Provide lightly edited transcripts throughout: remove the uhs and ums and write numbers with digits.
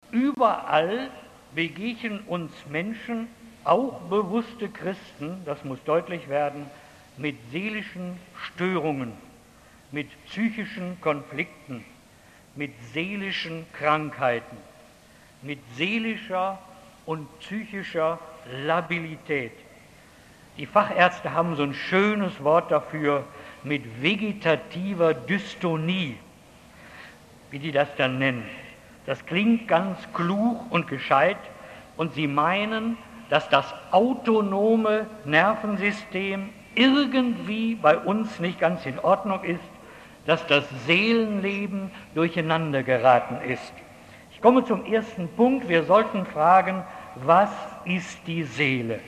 Überall begegnen uns Menschen, auch bewusste Christen, das muss deutlich werden, mit seelischen Störungen, mit psychischen Konflikten, mit seelischen Krankheiten, mit seelischer und psychischer Labilität. Die Fachärzte haben so ein schönes Wort dafür, mit vegetativer Dystonie, wie die das dann nennen. Das klingt ganz klug und gescheit und sie meinen, dass das autonome Nervensystem irgendwie bei uns nicht ganz in Ordnung ist, dass das Seelenleben durcheinander geraten ist. Ich komme zum ersten Punkt. Wir sollten fragen, was ist die Seele?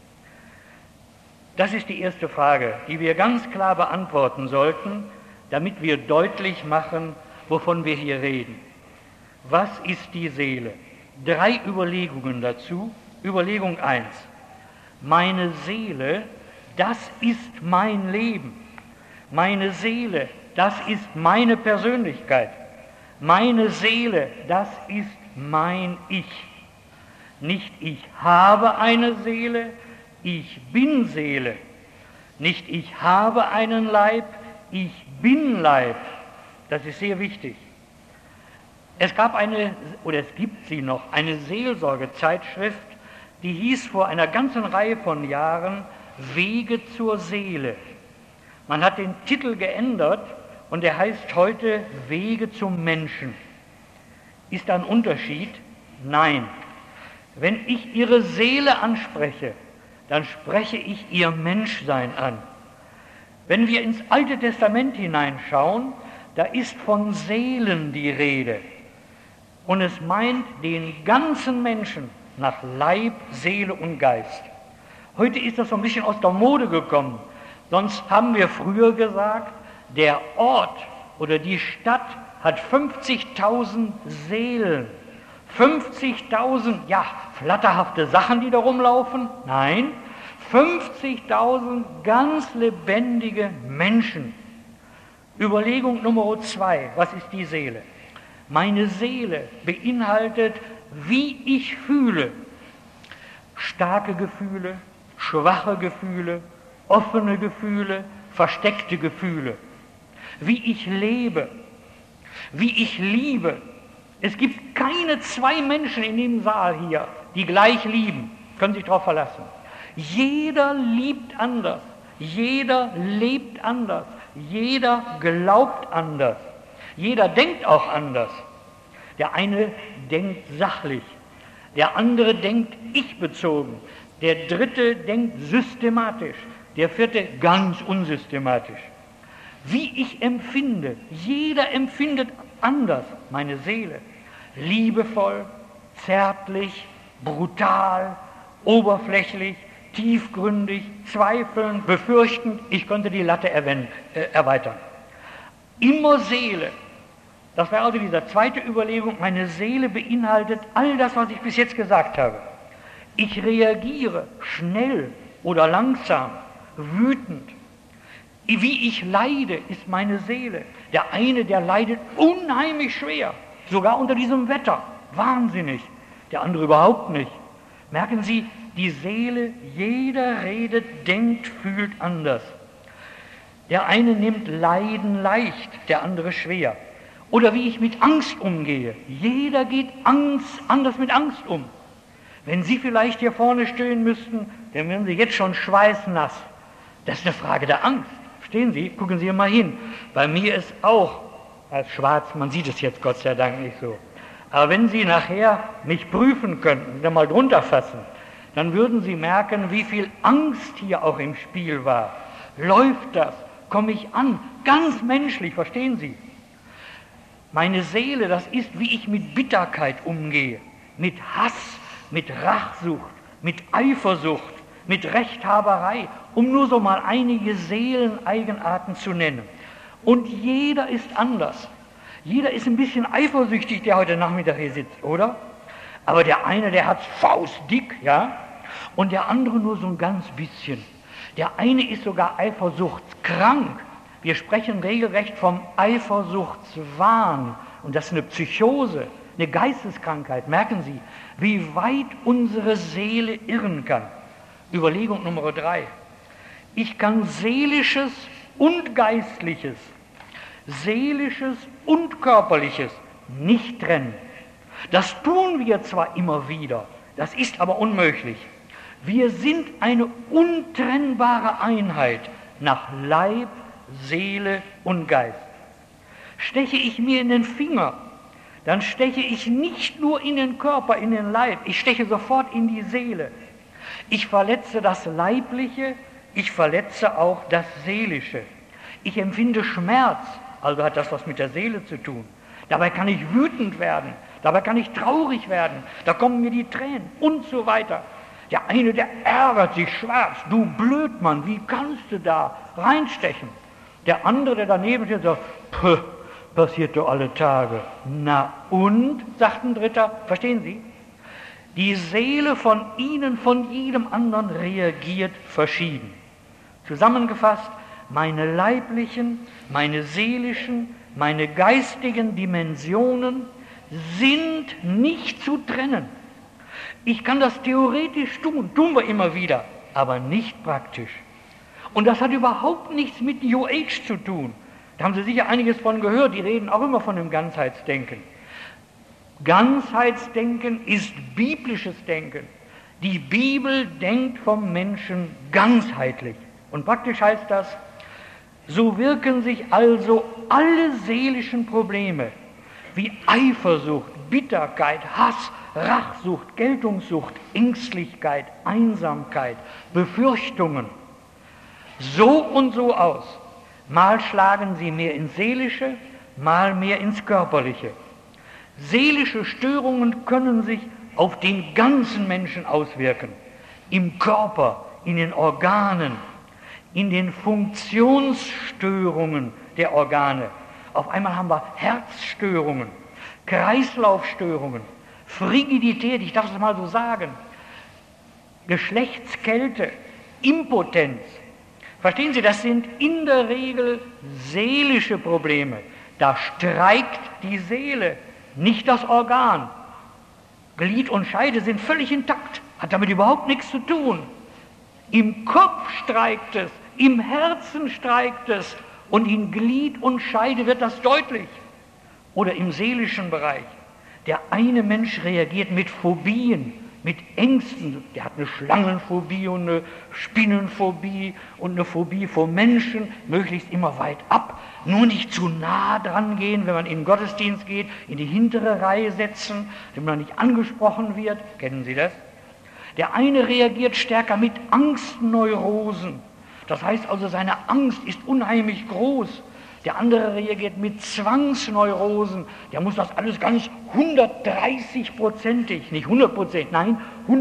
Das ist die erste Frage, die wir ganz klar beantworten sollten, damit wir deutlich machen, wovon wir hier reden. Was ist die Seele? 3 Überlegungen dazu. Überlegung 1. Meine Seele, das ist mein Leben. Meine Seele, das ist meine Persönlichkeit. Meine Seele, das ist mein Ich. Nicht ich habe eine Seele, ich bin Seele. Nicht ich habe einen Leib, ich bin Leib. Das ist sehr wichtig. Es gibt sie noch, eine Seelsorgezeitschrift, die hieß vor einer ganzen Reihe von Jahren Wege zur Seele. Man hat den Titel geändert und er heißt heute Wege zum Menschen. Ist da ein Unterschied? Nein. Wenn ich Ihre Seele anspreche, dann spreche ich Ihr Menschsein an. Wenn wir ins Alte Testament hineinschauen, da ist von Seelen die Rede. Und es meint den ganzen Menschen nach Leib, Seele und Geist. Heute ist das so ein bisschen aus der Mode gekommen. Sonst haben wir früher gesagt, der Ort oder die Stadt hat 50.000 Seelen. 50.000, ja, flatterhafte Sachen, die da rumlaufen. Nein, 50.000 ganz lebendige Menschen. Überlegung Nummer 2, was ist die Seele? Meine Seele beinhaltet, wie ich fühle. Starke Gefühle, schwache Gefühle, offene Gefühle, versteckte Gefühle. Wie ich lebe, wie ich liebe. Es gibt keine 2 Menschen in dem Saal hier, die gleich lieben. Können Sie sich darauf verlassen. Jeder liebt anders, jeder lebt anders, jeder glaubt anders, jeder denkt auch anders. Der eine denkt sachlich, der andere denkt ich-bezogen, der dritte denkt systematisch, der vierte ganz unsystematisch. Wie ich empfinde, jeder empfindet anders, meine Seele. Liebevoll, zärtlich, brutal, oberflächlich, tiefgründig, zweifelnd, befürchtend, ich könnte die Latte erweitern. Immer Seele. Das war also diese zweite Überlegung, meine Seele beinhaltet all das, was ich bis jetzt gesagt habe. Ich reagiere schnell oder langsam, wütend. Wie ich leide, ist meine Seele. Der eine, der leidet unheimlich schwer, sogar unter diesem Wetter, wahnsinnig. Der andere überhaupt nicht. Merken Sie, die Seele, jeder redet, denkt, fühlt anders. Der eine nimmt Leiden leicht, der andere schwer. Oder wie ich mit Angst umgehe. Jeder geht anders mit Angst um. Wenn Sie vielleicht hier vorne stehen müssten, dann wären Sie jetzt schon schweißnass. Das ist eine Frage der Angst. Verstehen Sie? Gucken Sie mal hin. Bei mir ist auch als schwarz, man sieht es jetzt Gott sei Dank nicht so. Aber wenn Sie nachher mich prüfen könnten, da mal drunter fassen, dann würden Sie merken, wie viel Angst hier auch im Spiel war. Läuft das? Komme ich an? Ganz menschlich, verstehen Sie? Meine Seele, das ist, wie ich mit Bitterkeit umgehe, mit Hass, mit Rachsucht, mit Eifersucht, mit Rechthaberei, um nur so mal einige Seeleneigenarten zu nennen. Und jeder ist anders. Jeder ist ein bisschen eifersüchtig, der heute Nachmittag hier sitzt, oder? Aber der eine, der hat's faustdick, ja? Und der andere nur so ein ganz bisschen. Der eine ist sogar eifersuchtskrank. Wir sprechen regelrecht vom Eifersuchtswahn. Und das ist eine Psychose. eine Geisteskrankheit. Merken Sie, wie weit unsere Seele irren kann. Überlegung Nummer 3. Ich kann Seelisches und Geistliches, Seelisches und Körperliches nicht trennen. Das tun wir zwar immer wieder, das ist aber unmöglich. Wir sind eine untrennbare Einheit nach Leib, Seele und Geist. Steche ich mir in den Finger, dann steche ich nicht nur in den Körper, in den Leib, ich steche sofort in die Seele. Ich verletze das Leibliche, ich verletze auch das Seelische. Ich empfinde Schmerz, also hat das was mit der Seele zu tun. Dabei kann ich wütend werden, dabei kann ich traurig werden, da kommen mir die Tränen und so weiter. Der eine, der ärgert sich schwarz, du Blödmann, wie kannst du da reinstechen? Der andere, der daneben steht, sagt, passiert doch alle Tage. Na und, sagt ein Dritter, verstehen Sie? Die Seele von Ihnen, von jedem anderen reagiert verschieden. Zusammengefasst, meine leiblichen, meine seelischen, meine geistigen Dimensionen sind nicht zu trennen. Ich kann das theoretisch tun wir immer wieder, aber nicht praktisch. Und das hat überhaupt nichts mit New Age zu tun. Da haben Sie sicher einiges von gehört, die reden auch immer von dem Ganzheitsdenken. Ganzheitsdenken ist biblisches Denken. Die Bibel denkt vom Menschen ganzheitlich. Und praktisch heißt das, so wirken sich also alle seelischen Probleme wie Eifersucht, Bitterkeit, Hass, Rachsucht, Geltungssucht, Ängstlichkeit, Einsamkeit, Befürchtungen so und so aus. Mal schlagen sie mehr ins Seelische, mal mehr ins Körperliche. Seelische Störungen können sich auf den ganzen Menschen auswirken. Im Körper, in den Organen, in den Funktionsstörungen der Organe. Auf einmal haben wir Herzstörungen, Kreislaufstörungen, Frigidität, ich darf es mal so sagen, Geschlechtskälte, Impotenz. Verstehen Sie, das sind in der Regel seelische Probleme. Da streikt die Seele, nicht das Organ. Glied und Scheide sind völlig intakt, hat damit überhaupt nichts zu tun. Im Kopf streikt es, im Herzen streikt es und in Glied und Scheide wird das deutlich. Oder im seelischen Bereich. Der eine Mensch reagiert mit Phobien, mit Ängsten. Der hat eine Schlangenphobie und eine Spinnenphobie und eine Phobie vor Menschen, möglichst immer weit ab. Nur nicht zu nah dran gehen, wenn man in den Gottesdienst geht, in die hintere Reihe setzen, damit man nicht angesprochen wird. Kennen Sie das? Der eine reagiert stärker mit Angstneurosen. Das heißt also, seine Angst ist unheimlich groß. Der andere reagiert mit Zwangsneurosen. Der muss das alles ganz 130%ig, nicht 100%, nein,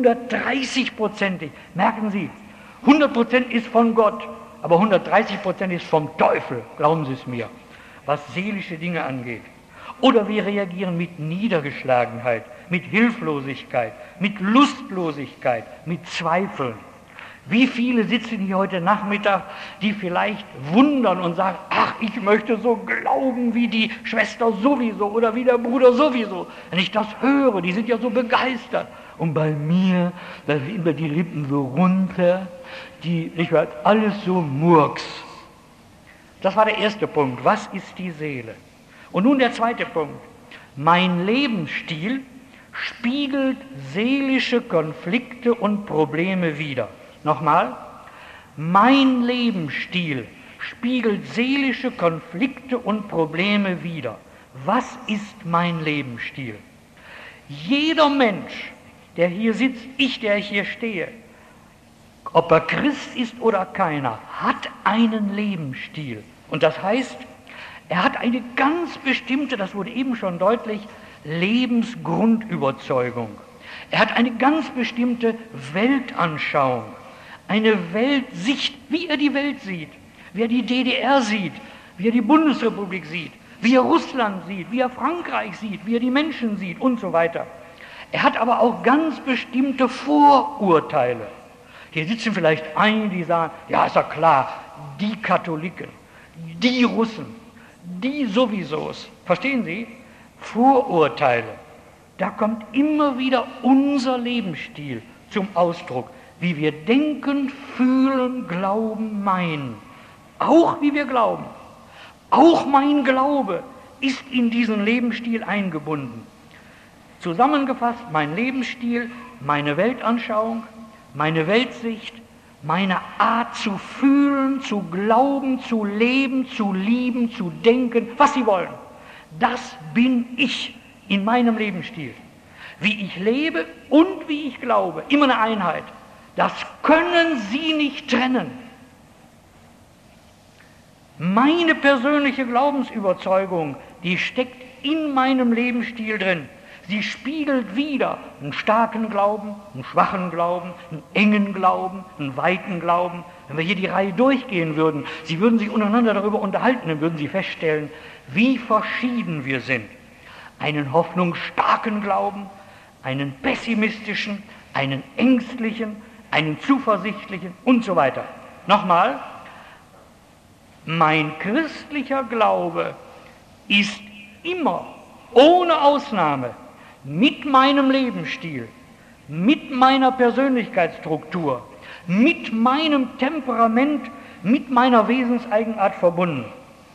130%ig. Merken Sie, 100% ist von Gott, aber 130% ist vom Teufel, glauben Sie es mir, was seelische Dinge angeht. Oder wir reagieren mit Niedergeschlagenheit, mit Hilflosigkeit, mit Lustlosigkeit, mit Zweifeln. Wie viele sitzen hier heute Nachmittag, die vielleicht wundern und sagen, ach, ich möchte so glauben wie die Schwester sowieso oder wie der Bruder sowieso. Wenn ich das höre, die sind ja so begeistert. Und bei mir, da sind mir die Lippen so runter, ich höre alles so Murks. Das war der erste Punkt. Was ist die Seele? Und nun der zweite Punkt. Mein Lebensstil spiegelt seelische Konflikte und Probleme wider. Nochmal, mein Lebensstil spiegelt seelische Konflikte und Probleme wider. Was ist mein Lebensstil? Jeder Mensch, der hier sitzt, ich, der hier stehe, ob er Christ ist oder keiner, hat einen Lebensstil. Und das heißt, er hat eine ganz bestimmte, das wurde eben schon deutlich, Lebensgrundüberzeugung. Er hat eine ganz bestimmte Weltanschauung. Eine Weltsicht, wie er die Welt sieht, wie er die DDR sieht, wie er die Bundesrepublik sieht, wie er Russland sieht, wie er Frankreich sieht, wie er die Menschen sieht und so weiter. Er hat aber auch ganz bestimmte Vorurteile. Hier sitzen vielleicht einige, die sagen, ja, ist ja klar, die Katholiken, die Russen, die sowiesos. Verstehen Sie? Vorurteile. Da kommt immer wieder unser Lebensstil zum Ausdruck, wie wir denken, fühlen, glauben, meinen. Auch wie wir glauben. Auch mein Glaube ist in diesen Lebensstil eingebunden. Zusammengefasst, mein Lebensstil, meine Weltanschauung, meine Weltsicht, meine Art zu fühlen, zu glauben, zu leben, zu lieben, zu denken, was Sie wollen. Das bin ich in meinem Lebensstil. Wie ich lebe und wie ich glaube, immer eine Einheit. Das können Sie nicht trennen. Meine persönliche Glaubensüberzeugung, die steckt in meinem Lebensstil drin. Sie spiegelt wider einen starken Glauben, einen schwachen Glauben, einen engen Glauben, einen weiten Glauben. Wenn wir hier die Reihe durchgehen würden, Sie würden sich untereinander darüber unterhalten, dann würden Sie feststellen, wie verschieden wir sind. Einen hoffnungsstarken Glauben, einen pessimistischen, einen ängstlichen, einen zuversichtlichen und so weiter. Nochmal, mein christlicher Glaube ist immer, ohne Ausnahme, mit meinem Lebensstil, mit meiner Persönlichkeitsstruktur, mit meinem Temperament, mit meiner Wesenseigenart verbunden.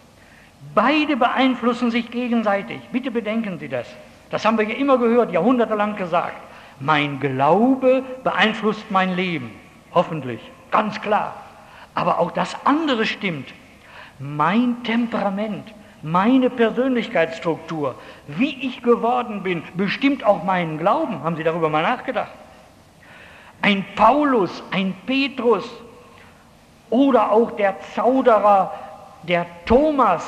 Beide beeinflussen sich gegenseitig. Bitte bedenken Sie das. Das haben wir ja immer gehört, jahrhundertelang gesagt. Mein Glaube beeinflusst mein Leben. Hoffentlich, ganz klar. Aber auch das andere stimmt. Mein Temperament, meine Persönlichkeitsstruktur, wie ich geworden bin, bestimmt auch meinen Glauben. Haben Sie darüber mal nachgedacht? Ein Paulus, ein Petrus oder auch der Zauderer, der Thomas,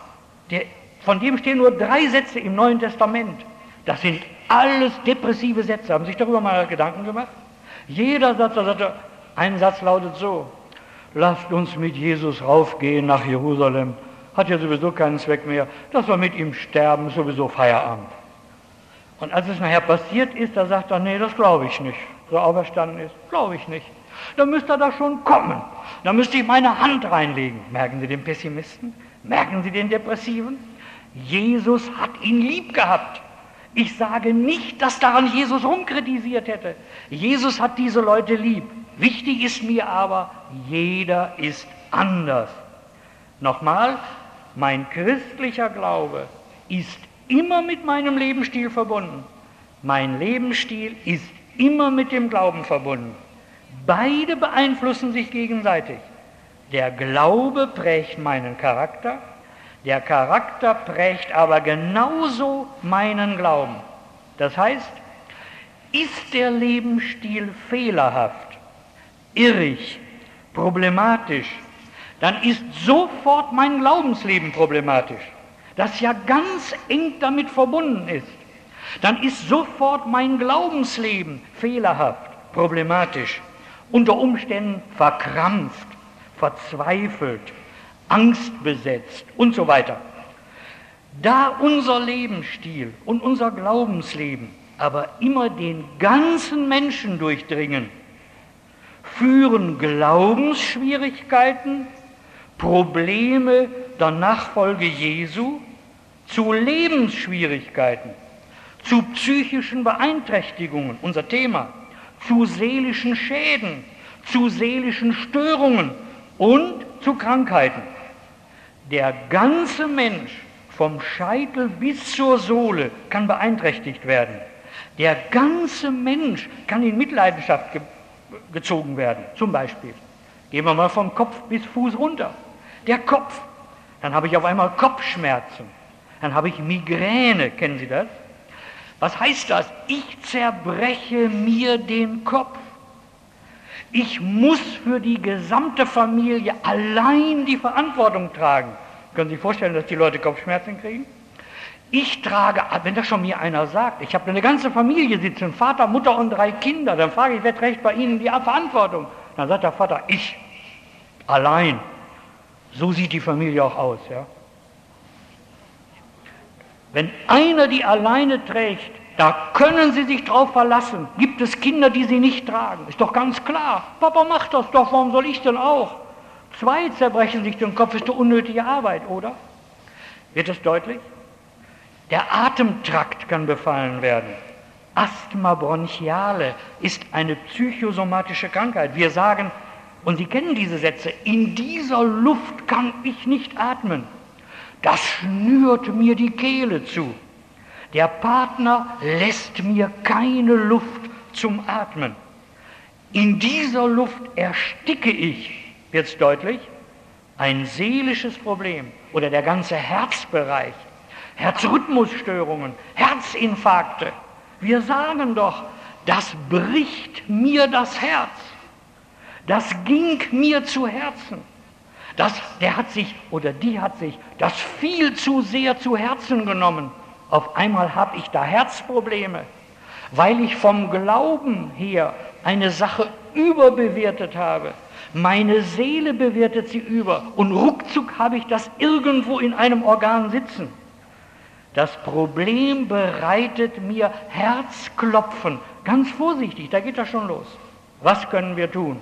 von dem stehen nur 3 Sätze im Neuen Testament. Das sind alles depressive Sätze. Haben Sie sich darüber mal Gedanken gemacht? Jeder Satz, ein Satz lautet so: Lasst uns mit Jesus raufgehen nach Jerusalem. Hat ja sowieso keinen Zweck mehr. Dass wir mit ihm sterben, ist sowieso Feierabend. Und als es nachher passiert ist, da sagt er, nee, das glaube ich nicht. So auferstanden ist, glaube ich nicht. Da müsste er da schon kommen. Da müsste ich meine Hand reinlegen. Merken Sie den Pessimisten? Merken Sie den Depressiven? Jesus hat ihn lieb gehabt. Ich sage nicht, dass daran Jesus rumkritisiert hätte. Jesus hat diese Leute lieb. Wichtig ist mir aber, jeder ist anders. Nochmal, mein christlicher Glaube ist immer mit meinem Lebensstil verbunden. Mein Lebensstil ist immer mit dem Glauben verbunden. Beide beeinflussen sich gegenseitig. Der Glaube prägt meinen Charakter, der Charakter prägt aber genauso meinen Glauben. Das heißt, ist der Lebensstil fehlerhaft, irrig, problematisch, dann ist sofort mein Glaubensleben problematisch, das ja ganz eng damit verbunden ist. Dann ist sofort mein Glaubensleben fehlerhaft, problematisch, unter Umständen verkrampft, verzweifelt, angstbesetzt und so weiter. Da unser Lebensstil und unser Glaubensleben aber immer den ganzen Menschen durchdringen, führen Glaubensschwierigkeiten, Probleme der Nachfolge Jesu zu Lebensschwierigkeiten, zu psychischen Beeinträchtigungen, unser Thema, zu seelischen Schäden, zu seelischen Störungen und zu Krankheiten. Der ganze Mensch vom Scheitel bis zur Sohle kann beeinträchtigt werden. Der ganze Mensch kann in Mitleidenschaft gezogen werden. Zum Beispiel, gehen wir mal vom Kopf bis Fuß runter. Der Kopf, dann habe ich auf einmal Kopfschmerzen, dann habe ich Migräne, kennen Sie das? Was heißt das? Ich zerbreche mir den Kopf. Ich muss für die gesamte Familie allein die Verantwortung tragen. Können Sie sich vorstellen, dass die Leute Kopfschmerzen kriegen? Ich trage, wenn das schon mir einer sagt, ich habe eine ganze Familie sitzen, Vater, Mutter und 3 Kinder, dann frage ich, wer trägt bei Ihnen die Verantwortung? Dann sagt der Vater, ich, allein. So sieht die Familie auch aus. Ja? Wenn einer die alleine trägt, da können Sie sich drauf verlassen. Gibt es Kinder, die sie nicht tragen? Ist doch ganz klar. Papa macht das doch, warum soll ich denn auch? 2 zerbrechen sich den Kopf, ist doch unnötige Arbeit, oder? Wird das deutlich? Der Atemtrakt kann befallen werden. Asthma bronchiale ist eine psychosomatische Krankheit. Wir sagen, und Sie kennen diese Sätze, in dieser Luft kann ich nicht atmen. Das schnürt mir die Kehle zu. Der Partner lässt mir keine Luft zum Atmen. In dieser Luft ersticke ich, wird es deutlich, ein seelisches Problem oder der ganze Herzbereich, Herzrhythmusstörungen, Herzinfarkte. Wir sagen doch, das bricht mir das Herz. Das ging mir zu Herzen. Der hat sich oder die hat sich das viel zu sehr zu Herzen genommen. Auf einmal habe ich da Herzprobleme, weil ich vom Glauben her eine Sache überbewertet habe. Meine Seele bewertet sie über und ruckzuck habe ich das irgendwo in einem Organ sitzen. Das Problem bereitet mir Herzklopfen. Ganz vorsichtig, da geht das schon los. Was können wir tun?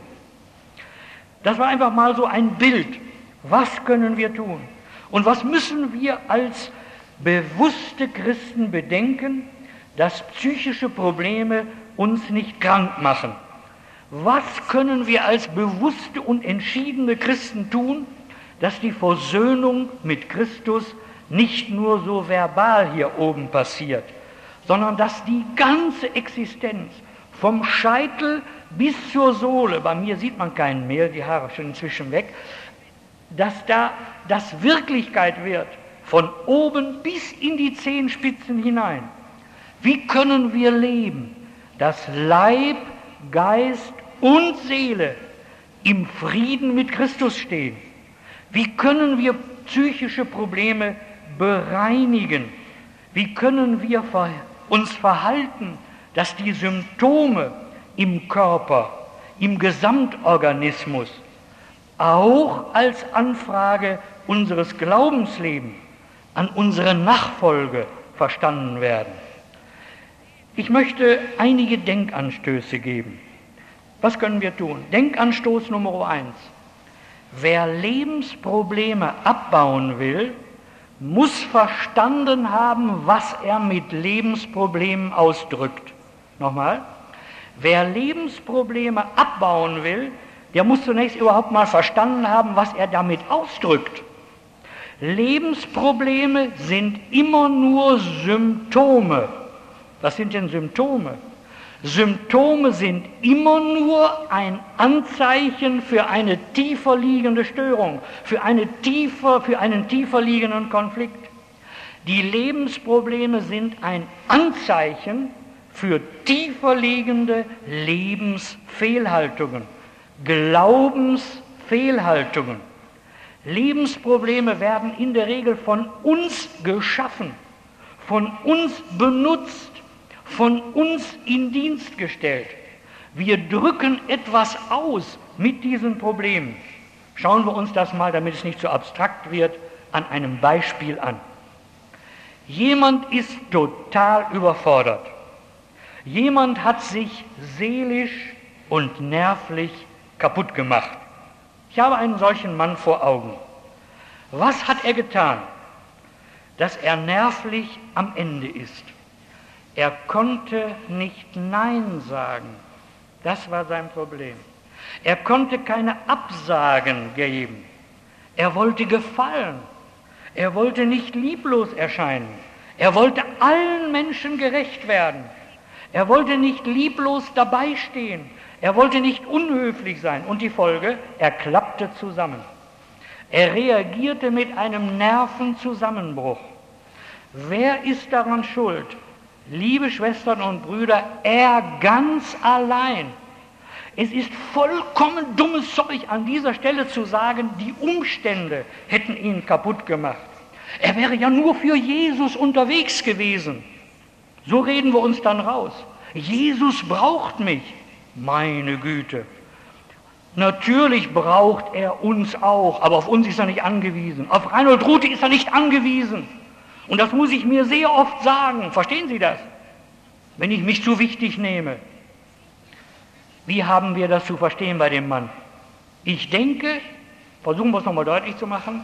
Das war einfach mal so ein Bild. Was können wir tun? Und was müssen wir als bewusste Christen bedenken, dass psychische Probleme uns nicht krank machen? Was können wir als bewusste und entschiedene Christen tun, dass die Versöhnung mit Christus nicht nur so verbal hier oben passiert, sondern dass die ganze Existenz vom Scheitel bis zur Sohle, bei mir sieht man keinen mehr, die Haare schon inzwischen weg, dass da das Wirklichkeit wird, von oben bis in die Zehenspitzen hinein. Wie können wir leben, dass Leib, Geist und Seele im Frieden mit Christus stehen? Wie können wir psychische Probleme bereinigen? Wie können wir uns verhalten, dass die Symptome im Körper, im Gesamtorganismus auch als Anfrage unseres Glaubenslebens an unsere Nachfolge verstanden werden? Ich möchte einige Denkanstöße geben. Was können wir tun? Denkanstoß Nummer 1. Wer Lebensprobleme abbauen will, muss verstanden haben, was er mit Lebensproblemen ausdrückt. Nochmal. Wer Lebensprobleme abbauen will, der muss zunächst überhaupt mal verstanden haben, was er damit ausdrückt. Lebensprobleme sind immer nur Symptome. Was sind denn Symptome? Symptome sind immer nur ein Anzeichen für eine tiefer liegende Störung, für einen tiefer liegenden Konflikt. Die Lebensprobleme sind ein Anzeichen für tiefer liegende Lebensfehlhaltungen, Glaubensfehlhaltungen. Lebensprobleme werden in der Regel von uns geschaffen, von uns benutzt, von uns in Dienst gestellt. Wir drücken etwas aus mit diesen Problemen. Schauen wir uns das mal, damit es nicht so abstrakt wird, an einem Beispiel an. Jemand ist total überfordert. Jemand hat sich seelisch und nervlich kaputt gemacht. Ich habe einen solchen Mann vor Augen. Was hat er getan, dass er nervlich am Ende ist? Er konnte nicht Nein sagen. Das war sein Problem. Er konnte keine Absagen geben. Er wollte gefallen. Er wollte nicht lieblos erscheinen. Er wollte allen Menschen gerecht werden. Er wollte nicht lieblos dabei stehen. Er wollte nicht unhöflich sein. Und die Folge, er klappte zusammen. Er reagierte mit einem Nervenzusammenbruch. Wer ist daran schuld? Liebe Schwestern und Brüder, er ganz allein. Es ist vollkommen dummes Zeug, an dieser Stelle zu sagen, die Umstände hätten ihn kaputt gemacht. Er wäre ja nur für Jesus unterwegs gewesen. So reden wir uns dann raus. Jesus braucht mich. Meine Güte. Natürlich braucht er uns auch, aber auf uns ist er nicht angewiesen. Auf Reinhold Rute ist er nicht angewiesen. Und das muss ich mir sehr oft sagen. Verstehen Sie das? Wenn ich mich zu wichtig nehme. Wie haben wir das zu verstehen bei dem Mann? Ich denke, versuchen wir es nochmal deutlich zu machen,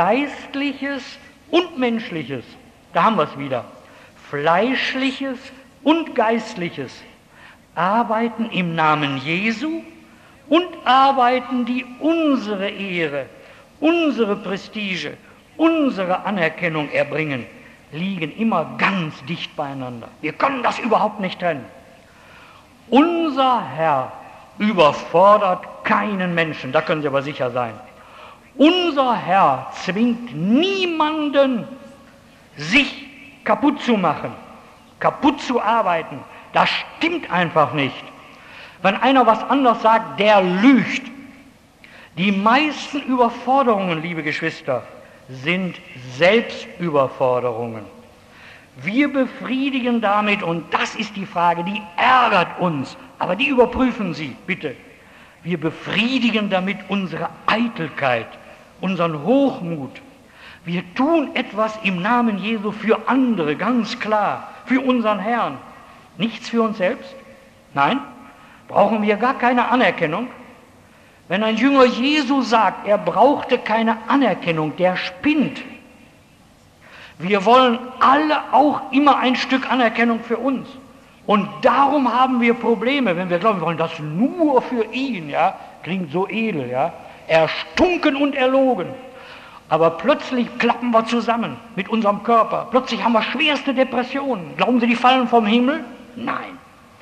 Geistliches und Menschliches, da haben wir es wieder. Fleischliches und Geistliches arbeiten im Namen Jesu und arbeiten, die unsere Ehre, unsere Prestige, unsere Anerkennung erbringen, liegen immer ganz dicht beieinander. Wir können das überhaupt nicht trennen. Unser Herr überfordert keinen Menschen, da können Sie aber sicher sein. Unser Herr zwingt niemanden, sich kaputt zu machen, kaputt zu arbeiten. Das stimmt einfach nicht. Wenn einer was anderes sagt, der lügt. Die meisten Überforderungen, liebe Geschwister, sind Selbstüberforderungen. Wir befriedigen damit, und das ist die Frage, die ärgert uns, aber die überprüfen Sie, bitte. Wir befriedigen damit unsere Eitelkeit, unseren Hochmut. Wir tun etwas im Namen Jesu für andere, ganz klar, für unseren Herrn. Nichts für uns selbst? Nein, brauchen wir gar keine Anerkennung. Wenn ein Jünger Jesu sagt, er brauchte keine Anerkennung, der spinnt. Wir wollen alle auch immer ein Stück Anerkennung für uns. Und darum haben wir Probleme, wenn wir glauben, wir wollen das nur für ihn, ja, klingt so edel, ja, erstunken und erlogen. Aber plötzlich klappen wir zusammen mit unserem Körper. Plötzlich haben wir schwerste Depressionen. Glauben Sie, die fallen vom Himmel? Nein.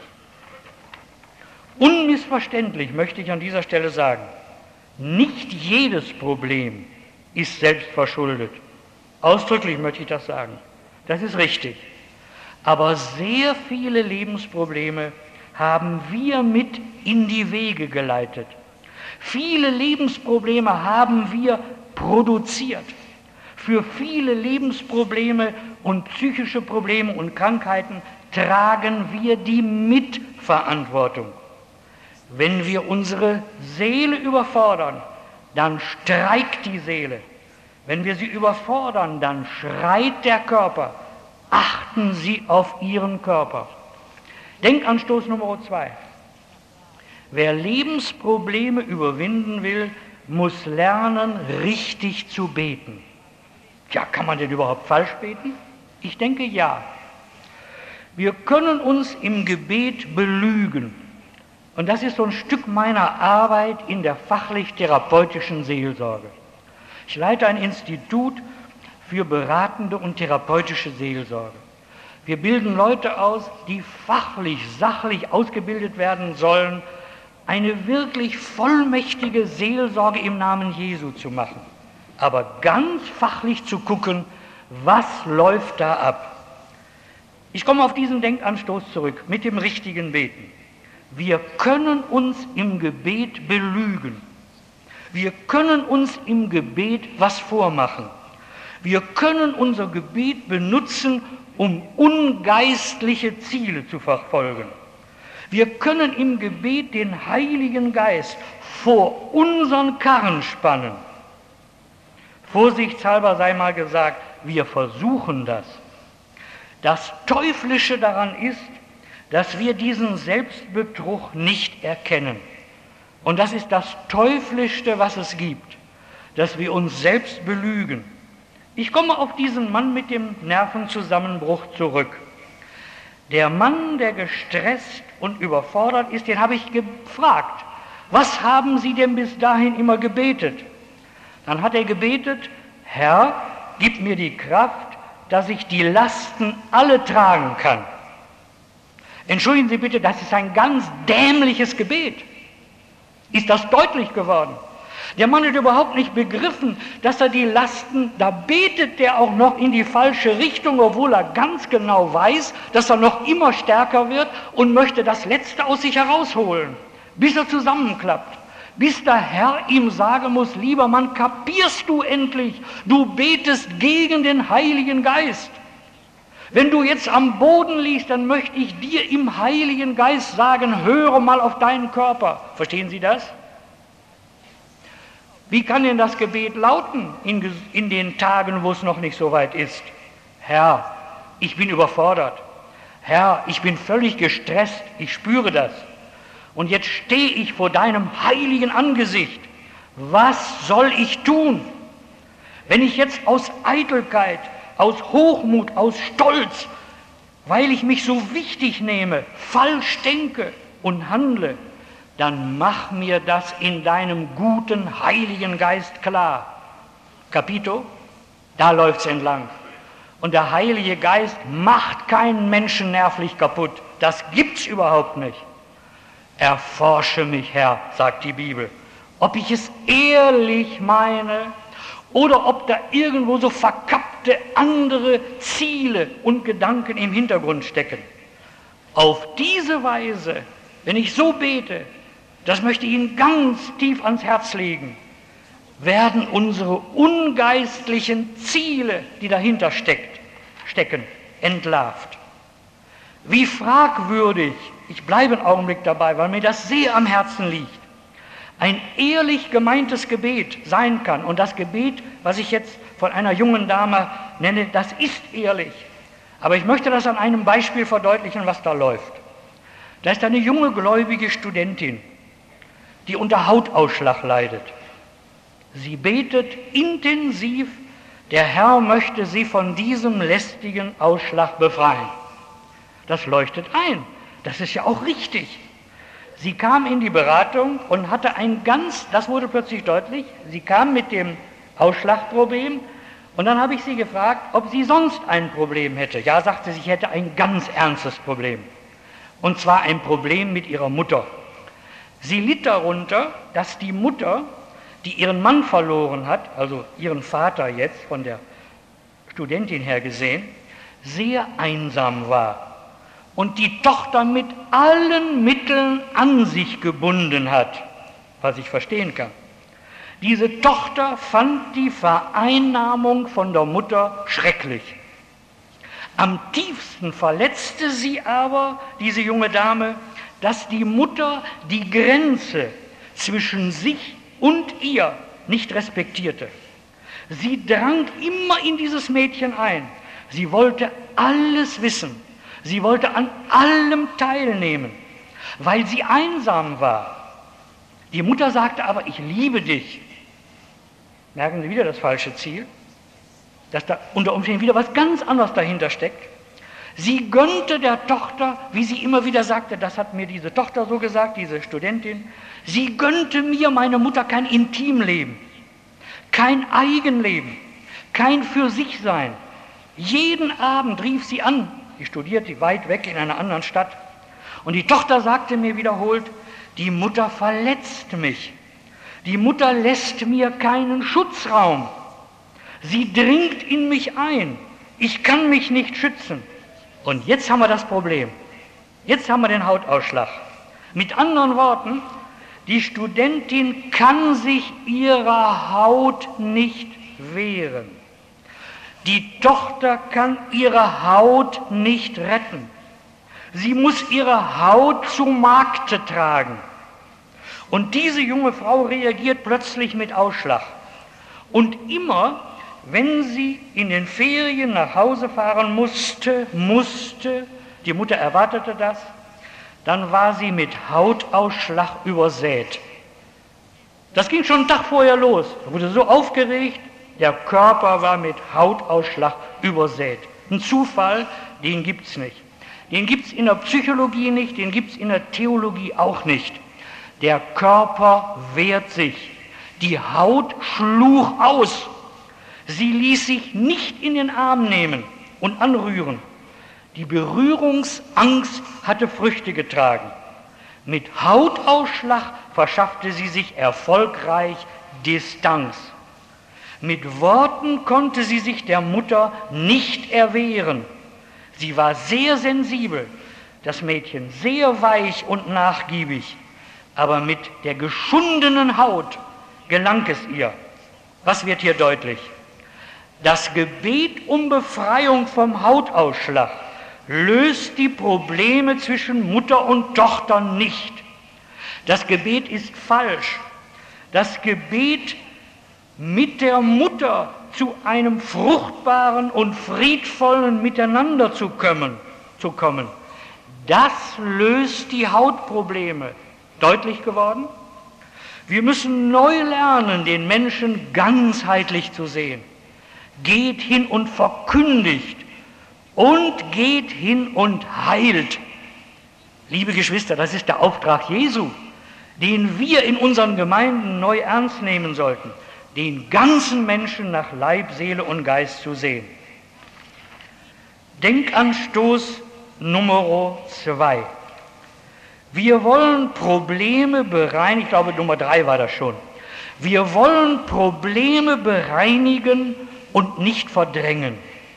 Unmissverständlich möchte ich an dieser Stelle sagen, nicht jedes Problem ist selbstverschuldet. Ausdrücklich möchte ich das sagen. Das ist richtig. Aber sehr viele Lebensprobleme haben wir mit in die Wege geleitet. Viele Lebensprobleme haben wir produziert. Für viele Lebensprobleme und psychische Probleme und Krankheiten tragen wir die Mitverantwortung. Wenn wir unsere Seele überfordern, dann streikt die Seele. Wenn wir sie überfordern, dann schreit der Körper. Achten Sie auf Ihren Körper. Denkanstoß Nummer 2. Wer Lebensprobleme überwinden will, muss lernen, richtig zu beten. Ja, kann man denn überhaupt falsch beten? Ich denke, ja. Wir können uns im Gebet belügen. Und das ist so ein Stück meiner Arbeit in der fachlich-therapeutischen Seelsorge. Ich leite ein Institut für beratende und therapeutische Seelsorge. Wir bilden Leute aus, die fachlich, sachlich ausgebildet werden sollen, eine wirklich vollmächtige Seelsorge im Namen Jesu zu machen. Aber ganz fachlich zu gucken, was läuft da ab. Ich komme auf diesen Denkanstoß zurück mit dem richtigen Beten. Wir können uns im Gebet belügen. Wir können uns im Gebet was vormachen. Wir können unser Gebet benutzen, um ungeistliche Ziele zu verfolgen. Wir können im Gebet den Heiligen Geist vor unseren Karren spannen. Vorsichtshalber sei mal gesagt, wir versuchen das. Das Teuflische daran ist, dass wir diesen Selbstbetrug nicht erkennen. Und das ist das Teuflischste, was es gibt, dass wir uns selbst belügen. Ich komme auf diesen Mann mit dem Nervenzusammenbruch zurück. Der Mann, der gestresst und überfordert ist, den habe ich gefragt, was haben Sie denn bis dahin immer gebetet? Dann hat er gebetet, Herr, gib mir die Kraft, dass ich die Lasten alle tragen kann. Entschuldigen Sie bitte, das ist ein ganz dämliches Gebet. Ist das deutlich geworden? Der Mann hat überhaupt nicht begriffen, dass er die Lasten, da betet der auch noch in die falsche Richtung, obwohl er ganz genau weiß, dass er noch immer stärker wird und möchte das Letzte aus sich herausholen, bis er zusammenklappt. Bis der Herr ihm sagen muss, lieber Mann, kapierst du endlich, du betest gegen den Heiligen Geist. Wenn du jetzt am Boden liegst, dann möchte ich dir im Heiligen Geist sagen, höre mal auf deinen Körper. Verstehen Sie das? Wie kann denn das Gebet lauten in den Tagen, wo es noch nicht so weit ist? Herr, ich bin überfordert. Herr, ich bin völlig gestresst, ich spüre das. Und jetzt stehe ich vor deinem heiligen Angesicht. Was soll ich tun? Wenn ich jetzt aus Eitelkeit, aus Hochmut, aus Stolz weil ich mich so wichtig nehme, falsch denke und handle, dann mach mir das in deinem guten Heiligen Geist klar. Capito? Da läuft's entlang. Und der Heilige Geist macht keinen Menschen nervlich kaputt. Das gibt's überhaupt nicht. Erforsche mich, Herr, sagt die Bibel, ob ich es ehrlich meine oder ob da irgendwo so verkappte andere Ziele und Gedanken im Hintergrund stecken. Auf diese Weise, wenn ich so bete, das möchte ich Ihnen ganz tief ans Herz legen, werden unsere ungeistlichen Ziele, die dahinter stecken, entlarvt. Wie fragwürdig, ich bleibe einen Augenblick dabei, weil mir das sehr am Herzen liegt, ein ehrlich gemeintes Gebet sein kann. Und das Gebet, was ich jetzt von einer jungen Dame nenne, das ist ehrlich. Aber ich möchte das an einem Beispiel verdeutlichen, was da läuft. Da ist eine junge gläubige Studentin, die unter Hautausschlag leidet. Sie betet intensiv, der Herr möchte sie von diesem lästigen Ausschlag befreien. Das leuchtet ein, das ist ja auch richtig. Sie kam in die Beratung und hatte das wurde plötzlich deutlich, sie kam mit dem Ausschlagproblem und dann habe ich sie gefragt, ob sie sonst ein Problem hätte. Ja, sagte sie, ich hätte ein ganz ernstes Problem. Und zwar ein Problem mit ihrer Mutter. Sie litt darunter, dass die Mutter, die ihren Mann verloren hat, also ihren Vater jetzt von der Studentin her gesehen, sehr einsam war und die Tochter mit allen Mitteln an sich gebunden hat, was ich verstehen kann. Diese Tochter fand die Vereinnahmung von der Mutter schrecklich. Am tiefsten verletzte sie aber, diese junge Dame, dass die Mutter die Grenze zwischen sich und ihr nicht respektierte. Sie drang immer in dieses Mädchen ein. Sie wollte alles wissen. Sie wollte an allem teilnehmen, weil sie einsam war. Die Mutter sagte aber, ich liebe dich. Merken Sie wieder das falsche Ziel? Dass da unter Umständen wieder was ganz anderes dahinter steckt. Sie gönnte der Tochter, wie sie immer wieder sagte, das hat mir diese Tochter so gesagt, diese Studentin, sie gönnte mir, meine Mutter, kein Intimleben, kein Eigenleben, kein Für-sich-Sein. Jeden Abend rief sie an, die studierte weit weg in einer anderen Stadt, und die Tochter sagte mir wiederholt, die Mutter verletzt mich, die Mutter lässt mir keinen Schutzraum, sie dringt in mich ein, ich kann mich nicht schützen. Und jetzt haben wir das Problem. Jetzt haben wir den Hautausschlag. Mit anderen Worten, die Studentin kann sich ihrer Haut nicht wehren. Die Tochter kann ihre Haut nicht retten. Sie muss ihre Haut zu Markte tragen. Und diese junge Frau reagiert plötzlich mit Ausschlag. Und immer, wenn sie in den Ferien nach Hause fahren musste, die Mutter erwartete das, dann war sie mit Hautausschlag übersät. Das ging schon einen Tag vorher los. Sie wurde so aufgeregt, der Körper war mit Hautausschlag übersät. Ein Zufall, den gibt es nicht. Den gibt es in der Psychologie nicht, den gibt es in der Theologie auch nicht. Der Körper wehrt sich. Die Haut schlug aus. Sie ließ sich nicht in den Arm nehmen und anrühren. Die Berührungsangst hatte Früchte getragen. Mit Hautausschlag verschaffte sie sich erfolgreich Distanz. Mit Worten konnte sie sich der Mutter nicht erwehren. Sie war sehr sensibel, das Mädchen, sehr weich und nachgiebig, aber mit der geschundenen Haut gelang es ihr. Was wird hier deutlich? Das Gebet um Befreiung vom Hautausschlag löst die Probleme zwischen Mutter und Tochter nicht. Das Gebet ist falsch. Das Gebet mit der Mutter zu einem fruchtbaren und friedvollen Miteinander zu kommen, das löst die Hautprobleme. Deutlich geworden? Wir müssen neu lernen, den Menschen ganzheitlich zu sehen. Geht hin und verkündigt und geht hin und heilt. Liebe Geschwister, das ist der Auftrag Jesu, den wir in unseren Gemeinden neu ernst nehmen sollten, den ganzen Menschen nach Leib, Seele und Geist zu sehen. Denkanstoß Nummer 2. Wir wollen Probleme bereinigen, ich glaube Nummer 3 war das schon. Wir wollen Probleme bereinigen und nicht verdrängen.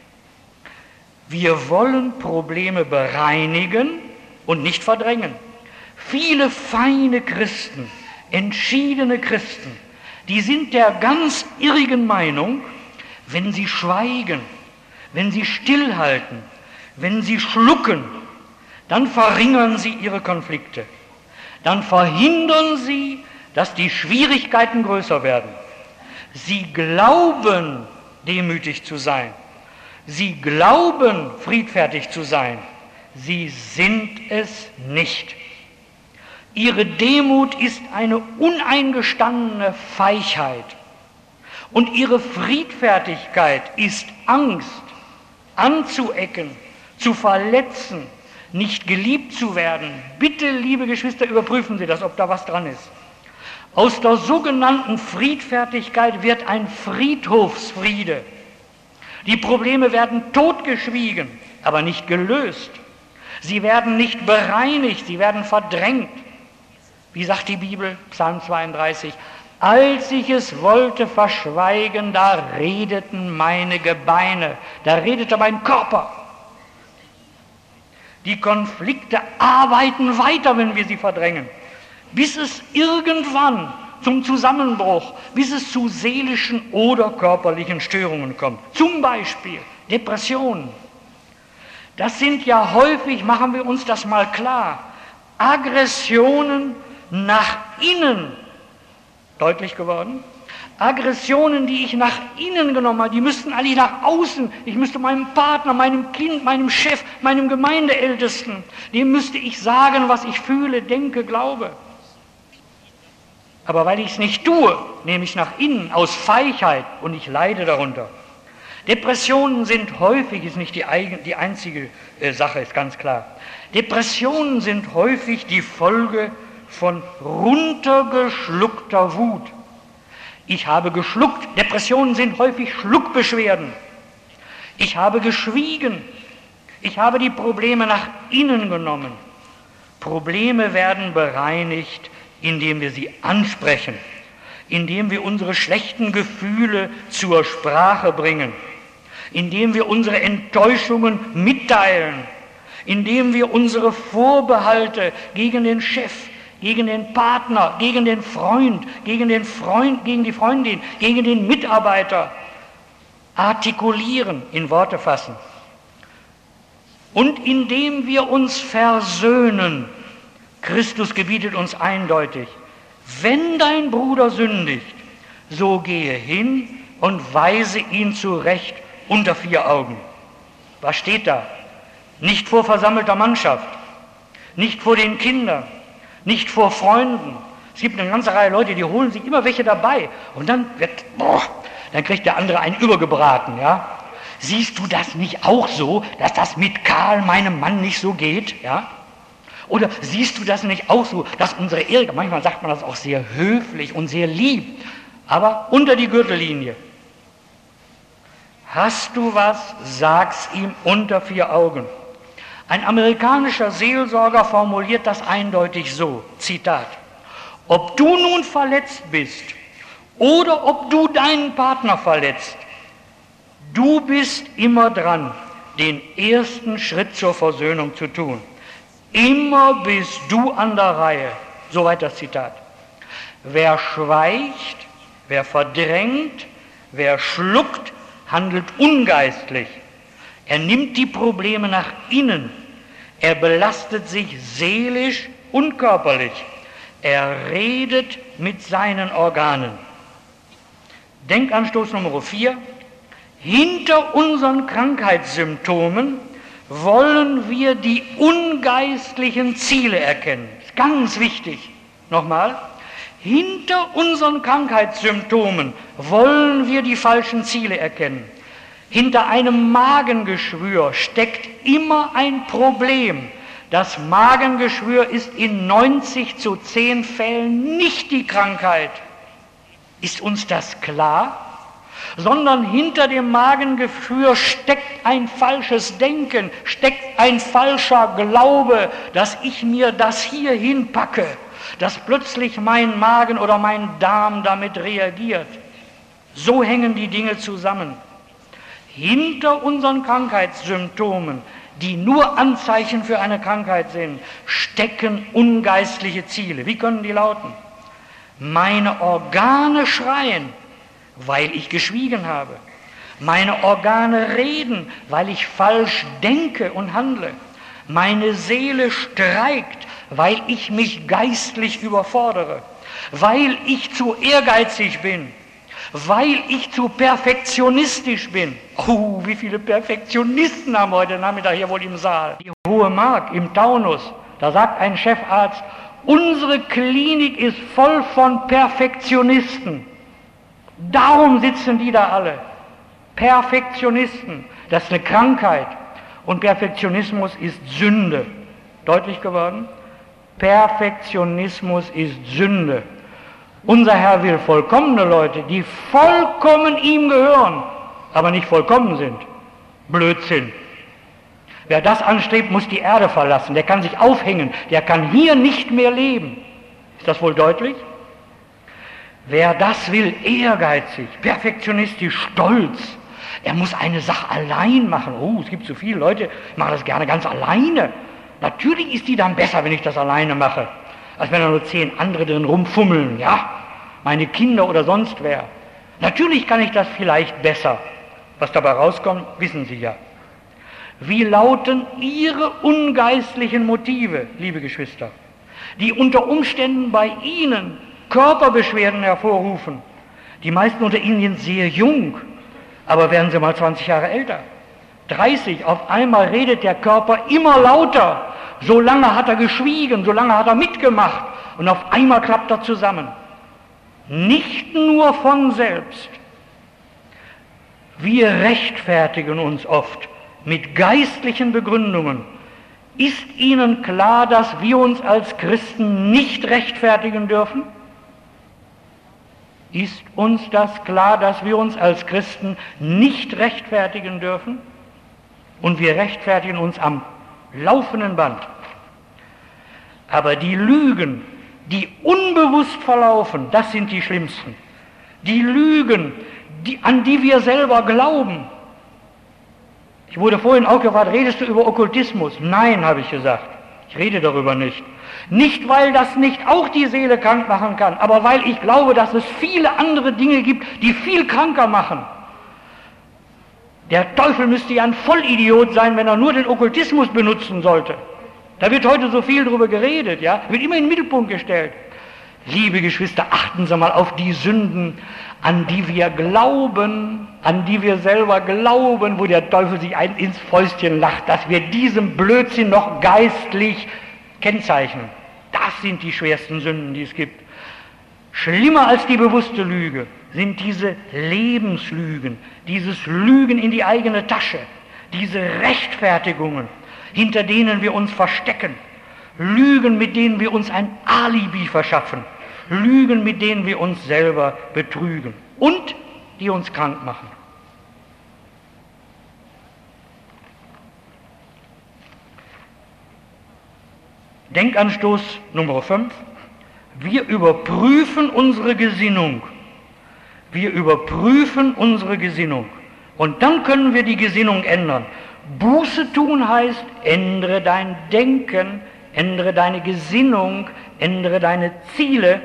Wir wollen Probleme bereinigen und nicht verdrängen. Viele feine Christen, entschiedene Christen, die sind der ganz irrigen Meinung, wenn sie schweigen, wenn sie stillhalten, wenn sie schlucken, dann verringern sie ihre Konflikte. Dann verhindern sie, dass die Schwierigkeiten größer werden. Sie glauben, demütig zu sein. Sie glauben, friedfertig zu sein. Sie sind es nicht. Ihre Demut ist eine uneingestandene Feigheit. Und ihre Friedfertigkeit ist Angst, anzuecken, zu verletzen, nicht geliebt zu werden. Bitte, liebe Geschwister, überprüfen Sie das, ob da was dran ist. Aus der sogenannten Friedfertigkeit wird ein Friedhofsfriede. Die Probleme werden totgeschwiegen, aber nicht gelöst. Sie werden nicht bereinigt, sie werden verdrängt. Wie sagt die Bibel, Psalm 32, als ich es wollte verschweigen, da redeten meine Gebeine, da redete mein Körper. Die Konflikte arbeiten weiter, wenn wir sie verdrängen, bis es irgendwann zum Zusammenbruch, bis es zu seelischen oder körperlichen Störungen kommt. Zum Beispiel Depressionen. Das sind ja häufig, machen wir uns das mal klar, Aggressionen nach innen. Deutlich geworden? Aggressionen, die ich nach innen genommen habe, die müssten eigentlich nach außen. Ich müsste meinem Partner, meinem Kind, meinem Chef, meinem Gemeindeältesten, dem müsste ich sagen, was ich fühle, denke, glaube. Aber weil ich es nicht tue, nehme ich nach innen aus Feigheit und ich leide darunter. Depressionen sind häufig, ist nicht die einzige Sache, ist ganz klar. Depressionen sind häufig die Folge von runtergeschluckter Wut. Ich habe geschluckt. Depressionen sind häufig Schluckbeschwerden. Ich habe geschwiegen. Ich habe die Probleme nach innen genommen. Probleme werden bereinigt, indem wir sie ansprechen, indem wir unsere schlechten Gefühle zur Sprache bringen, indem wir unsere Enttäuschungen mitteilen, indem wir unsere Vorbehalte gegen den Chef, gegen den Partner, gegen den Freund, gegen die Freundin, gegen den Mitarbeiter artikulieren, in Worte fassen. Und indem wir uns versöhnen. Christus gebietet uns eindeutig, wenn dein Bruder sündigt, so gehe hin und weise ihn zurecht unter 4 Augen. Was steht da? Nicht vor versammelter Mannschaft, nicht vor den Kindern, nicht vor Freunden. Es gibt eine ganze Reihe Leute, die holen sich immer welche dabei und dann kriegt der andere einen übergebraten, ja? Siehst du das nicht auch so, dass das mit Karl, meinem Mann, nicht so geht, ja? Oder siehst du das nicht auch so, dass unsere Ehe, manchmal sagt man das auch sehr höflich und sehr lieb, aber unter die Gürtellinie. Hast du was, sag's ihm unter 4 Augen. Ein amerikanischer Seelsorger formuliert das eindeutig so, Zitat, ob du nun verletzt bist oder ob du deinen Partner verletzt, du bist immer dran, den ersten Schritt zur Versöhnung zu tun. Immer bist du an der Reihe. Soweit das Zitat. Wer schweigt, wer verdrängt, wer schluckt, handelt ungeistlich. Er nimmt die Probleme nach innen. Er belastet sich seelisch und körperlich. Er redet mit seinen Organen. Denkanstoß Nummer 4. Hinter unseren Krankheitssymptomen wollen wir die ungeistlichen Ziele erkennen. Das ist ganz wichtig. Nochmal. Hinter unseren Krankheitssymptomen wollen wir die falschen Ziele erkennen. Hinter einem Magengeschwür steckt immer ein Problem. Das Magengeschwür ist in 90/10 Fällen nicht die Krankheit. Ist uns das klar? Sondern hinter dem Magengeschwür steckt ein falsches Denken, steckt ein falscher Glaube, dass ich mir das hier hinpacke, dass plötzlich mein Magen oder mein Darm damit reagiert. So hängen die Dinge zusammen. Hinter unseren Krankheitssymptomen, die nur Anzeichen für eine Krankheit sind, stecken ungeistliche Ziele. Wie können die lauten? Meine Organe schreien, weil ich geschwiegen habe. Meine Organe reden, weil ich falsch denke und handle. Meine Seele streikt, weil ich mich geistlich überfordere, weil ich zu ehrgeizig bin, weil ich zu perfektionistisch bin. Oh, wie viele Perfektionisten haben heute Nachmittag hier wohl im Saal. Die Hohe Mark im Taunus, da sagt ein Chefarzt, unsere Klinik ist voll von Perfektionisten. Darum sitzen die da alle. Perfektionisten, das ist eine Krankheit. Und Perfektionismus ist Sünde. Deutlich geworden? Perfektionismus ist Sünde. Unser Herr will vollkommene Leute, die vollkommen ihm gehören, aber nicht vollkommen sind. Blödsinn. Wer das anstrebt, muss die Erde verlassen. Der kann sich aufhängen. Der kann hier nicht mehr leben. Ist das wohl deutlich? Wer das will, ehrgeizig, perfektionistisch, stolz. Er muss eine Sache allein machen. Oh, es gibt so viele Leute, die machen das gerne ganz alleine. Natürlich ist die dann besser, wenn ich das alleine mache, als wenn da nur 10 andere drin rumfummeln, ja? Meine Kinder oder sonst wer. Natürlich kann ich das vielleicht besser. Was dabei rauskommt, wissen Sie ja. Wie lauten Ihre ungeistlichen Motive, liebe Geschwister, die unter Umständen bei Ihnen Körperbeschwerden hervorrufen? Die meisten unter Ihnen sind sehr jung, aber werden Sie mal 20 Jahre älter. 30, auf einmal redet der Körper immer lauter. So lange hat er geschwiegen, so lange hat er mitgemacht und auf einmal klappt er zusammen. Nicht nur von selbst. Wir rechtfertigen uns oft mit geistlichen Begründungen. Ist Ihnen klar, dass wir uns als Christen nicht rechtfertigen dürfen? Ist uns das klar, dass wir uns als Christen nicht rechtfertigen dürfen? Und wir rechtfertigen uns am laufenden Band. Aber die Lügen, die unbewusst verlaufen, das sind die schlimmsten. Die Lügen, an die wir selber glauben. Ich wurde vorhin auch gefragt, redest du über Okkultismus? Nein, habe ich gesagt. Ich rede darüber nicht. Nicht, weil das nicht auch die Seele krank machen kann, aber weil ich glaube, dass es viele andere Dinge gibt, die viel kranker machen. Der Teufel müsste ja ein Vollidiot sein, wenn er nur den Okkultismus benutzen sollte. Da wird heute so viel darüber geredet, ja, wird immer in den Mittelpunkt gestellt. Liebe Geschwister, achten Sie mal auf die Sünden, an die wir glauben, an die wir selber glauben, wo der Teufel sich ins Fäustchen lacht, dass wir diesem Blödsinn noch geistlich kennzeichnen. Das sind die schwersten Sünden, die es gibt. Schlimmer als die bewusste Lüge sind diese Lebenslügen, dieses Lügen in die eigene Tasche, diese Rechtfertigungen, hinter denen wir uns verstecken, Lügen, mit denen wir uns ein Alibi verschaffen, Lügen, mit denen wir uns selber betrügen und die uns krank machen. Denkanstoß Nummer 5. Wir überprüfen unsere Gesinnung. Wir überprüfen unsere Gesinnung. Und dann können wir die Gesinnung ändern. Buße tun heißt, ändere dein Denken, ändere deine Gesinnung, ändere deine Ziele.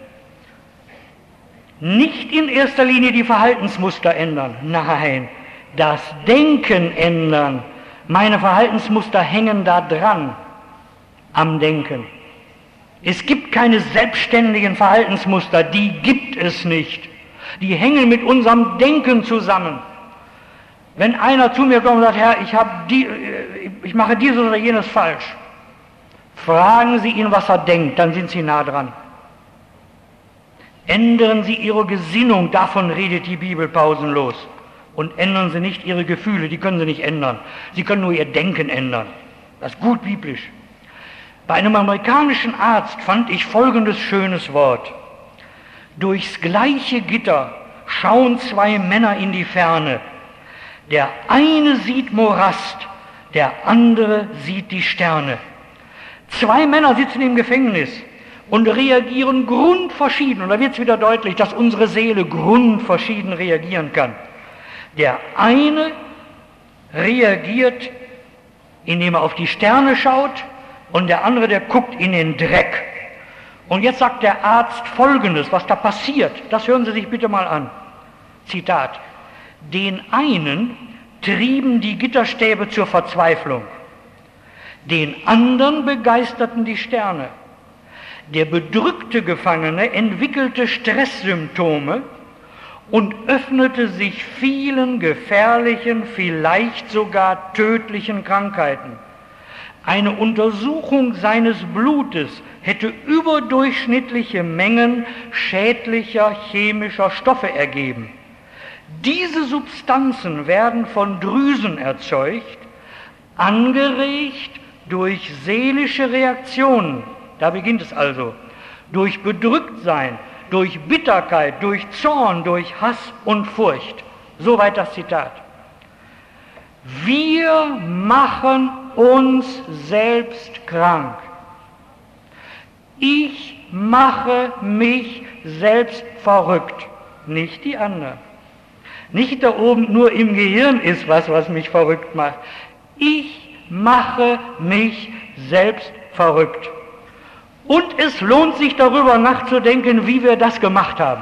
Nicht in erster Linie die Verhaltensmuster ändern. Nein, das Denken ändern. Meine Verhaltensmuster hängen da dran, am Denken. Es gibt keine selbstständigen Verhaltensmuster, die gibt es nicht. Die hängen mit unserem Denken zusammen. Wenn einer zu mir kommt und sagt, Herr, ich mache dieses oder jenes falsch, fragen Sie ihn, was er denkt, dann sind Sie nah dran. Ändern Sie Ihre Gesinnung, davon redet die Bibel pausenlos. Und ändern Sie nicht Ihre Gefühle, die können Sie nicht ändern. Sie können nur Ihr Denken ändern. Das ist gut biblisch. Bei einem amerikanischen Arzt fand ich folgendes schönes Wort. Durchs gleiche Gitter schauen zwei Männer in die Ferne. Der eine sieht Morast, der andere sieht die Sterne. Zwei Männer sitzen im Gefängnis und reagieren grundverschieden. Und da wird es wieder deutlich, dass unsere Seele grundverschieden reagieren kann. Der eine reagiert, indem er auf die Sterne schaut, und der andere, der guckt in den Dreck. Und jetzt sagt der Arzt Folgendes, was da passiert. Das hören Sie sich bitte mal an. Zitat. Den einen trieben die Gitterstäbe zur Verzweiflung. Den anderen begeisterten die Sterne. Der bedrückte Gefangene entwickelte Stresssymptome und öffnete sich vielen gefährlichen, vielleicht sogar tödlichen Krankheiten. Eine Untersuchung seines Blutes hätte überdurchschnittliche Mengen schädlicher chemischer Stoffe ergeben. Diese Substanzen werden von Drüsen erzeugt, angeregt durch seelische Reaktionen. Da beginnt es also. Durch Bedrücktsein, durch Bitterkeit, durch Zorn, durch Hass und Furcht. Soweit das Zitat. Wir machen uns selbst krank. Ich mache mich selbst verrückt, nicht die anderen. Nicht da oben nur im Gehirn ist was mich verrückt macht. Ich mache mich selbst verrückt. Und es lohnt sich darüber nachzudenken, wie wir das gemacht haben.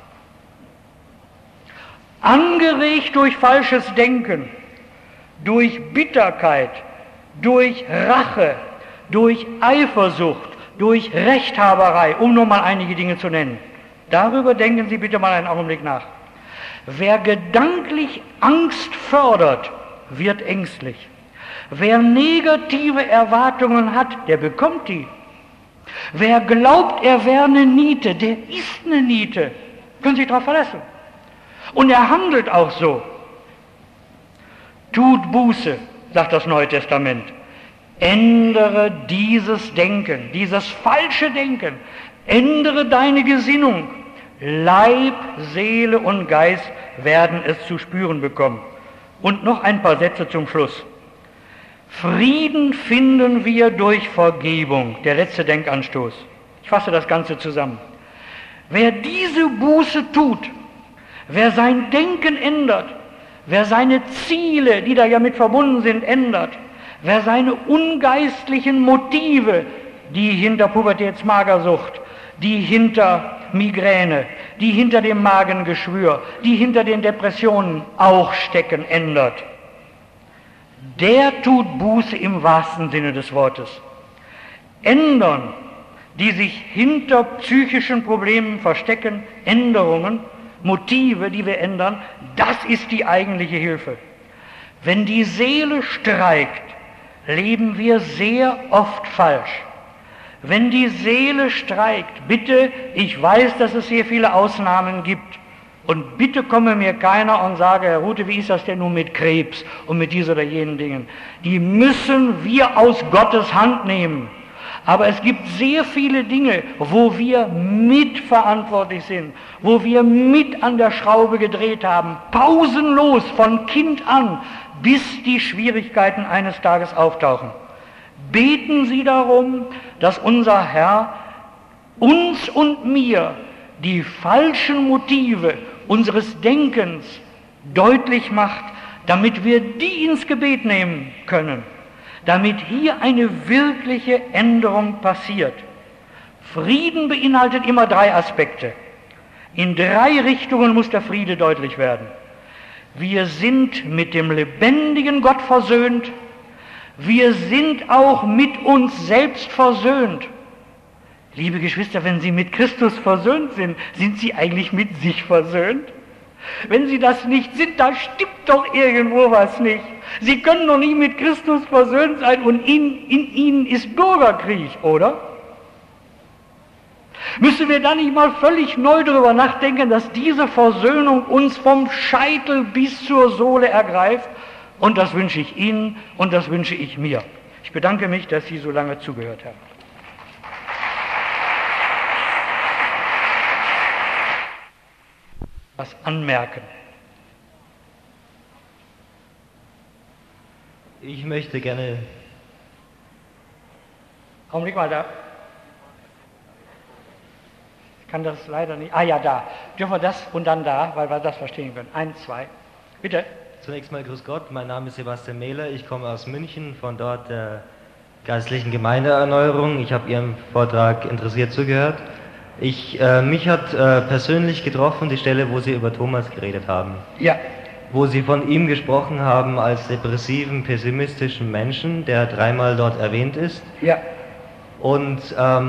Angeregt durch falsches Denken, durch Bitterkeit, durch Rache, durch Eifersucht, durch Rechthaberei, um nur mal einige Dinge zu nennen. Darüber denken Sie bitte mal einen Augenblick nach. Wer gedanklich Angst fördert, wird ängstlich. Wer negative Erwartungen hat, der bekommt die. Wer glaubt, er wäre eine Niete, der ist eine Niete. Können Sie sich darauf verlassen. Und er handelt auch so. Tut Buße, sagt das Neue Testament. Ändere dieses Denken, dieses falsche Denken. Ändere deine Gesinnung. Leib, Seele und Geist werden es zu spüren bekommen. Und noch ein paar Sätze zum Schluss. Frieden finden wir durch Vergebung, der letzte Denkanstoß. Ich fasse das Ganze zusammen. Wer diese Buße tut, wer sein Denken ändert, wer seine Ziele, die da ja mit verbunden sind, ändert, wer seine ungeistlichen Motive, die hinter Pubertätsmagersucht, die hinter Migräne, die hinter dem Magengeschwür, die hinter den Depressionen auch stecken, ändert, der tut Buße im wahrsten Sinne des Wortes. Ändern, die sich hinter psychischen Problemen verstecken, Änderungen, Motive, die wir ändern, das ist die eigentliche Hilfe. Wenn die Seele streikt, leben wir sehr oft falsch. Wenn die Seele streikt, bitte, ich weiß, dass es hier viele Ausnahmen gibt, und bitte komme mir keiner und sage, Herr Rute, wie ist das denn nun mit Krebs und mit diesen oder jenen Dingen? Die müssen wir aus Gottes Hand nehmen. Aber es gibt sehr viele Dinge, wo wir mitverantwortlich sind, wo wir mit an der Schraube gedreht haben, pausenlos von Kind an, bis die Schwierigkeiten eines Tages auftauchen. Beten Sie darum, dass unser Herr uns und mir die falschen Motive unseres Denkens deutlich macht, damit wir die ins Gebet nehmen können, damit hier eine wirkliche Änderung passiert. Frieden beinhaltet immer 3 Aspekte. In 3 Richtungen muss der Friede deutlich werden. Wir sind mit dem lebendigen Gott versöhnt, wir sind auch mit uns selbst versöhnt. Liebe Geschwister, wenn Sie mit Christus versöhnt sind, sind Sie eigentlich mit sich versöhnt? Wenn Sie das nicht sind, da stimmt doch irgendwo was nicht. Sie können doch nicht mit Christus versöhnt sein und in Ihnen ist Bürgerkrieg, oder? Müssen wir da nicht mal völlig neu darüber nachdenken, dass diese Versöhnung uns vom Scheitel bis zur Sohle ergreift? Und das wünsche ich Ihnen und das wünsche ich mir. Ich bedanke mich, dass Sie so lange zugehört haben. Was anmerken? Ich möchte gerne... Augenblick mal da. Ich kann das leider nicht... Ah ja, da. Dürfen wir das und dann da, weil wir das verstehen können. 1, 2. Bitte. Zunächst mal grüß Gott, mein Name ist Sebastian Mehler, ich komme aus München, von dort der geistlichen Gemeindeerneuerung. Ich habe Ihrem Vortrag interessiert zugehört. Mich hat persönlich getroffen die Stelle, wo Sie über Thomas geredet haben. Ja. Wo Sie von ihm gesprochen haben als depressiven, pessimistischen Menschen, der dreimal dort erwähnt ist. Ja. Und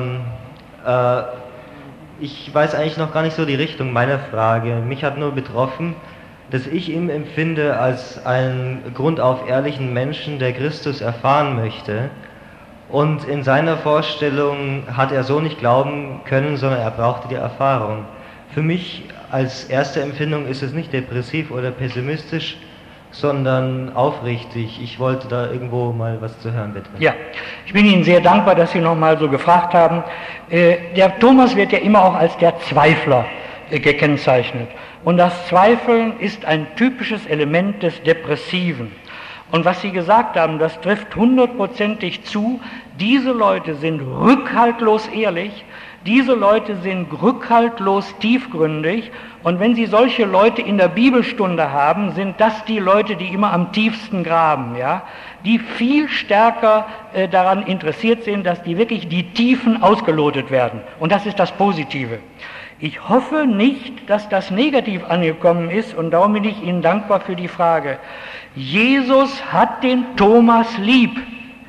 ich weiß eigentlich noch gar nicht so die Richtung meiner Frage. Mich hat nur betroffen, dass ich ihn empfinde als einen grundauf ehrlichen Menschen, der Christus erfahren möchte. Und in seiner Vorstellung hat er so nicht glauben können, sondern er brauchte die Erfahrung. Für mich als erste Empfindung ist es nicht depressiv oder pessimistisch, sondern aufrichtig. Ich wollte da irgendwo mal was zu hören, bitte. Ja, ich bin Ihnen sehr dankbar, dass Sie nochmal so gefragt haben. Der Thomas wird ja immer auch als der Zweifler gekennzeichnet. Und das Zweifeln ist ein typisches Element des Depressiven. Und was Sie gesagt haben, das trifft 100%ig zu. Diese Leute sind rückhaltlos ehrlich, diese Leute sind rückhaltlos tiefgründig. Und wenn Sie solche Leute in der Bibelstunde haben, sind das die Leute, die immer am tiefsten graben, ja? Die viel stärker daran interessiert sind, dass die wirklich die Tiefen ausgelotet werden. Und das ist das Positive. Ich hoffe nicht, dass das negativ angekommen ist, und darum bin ich Ihnen dankbar für die Frage. Jesus hat den Thomas lieb,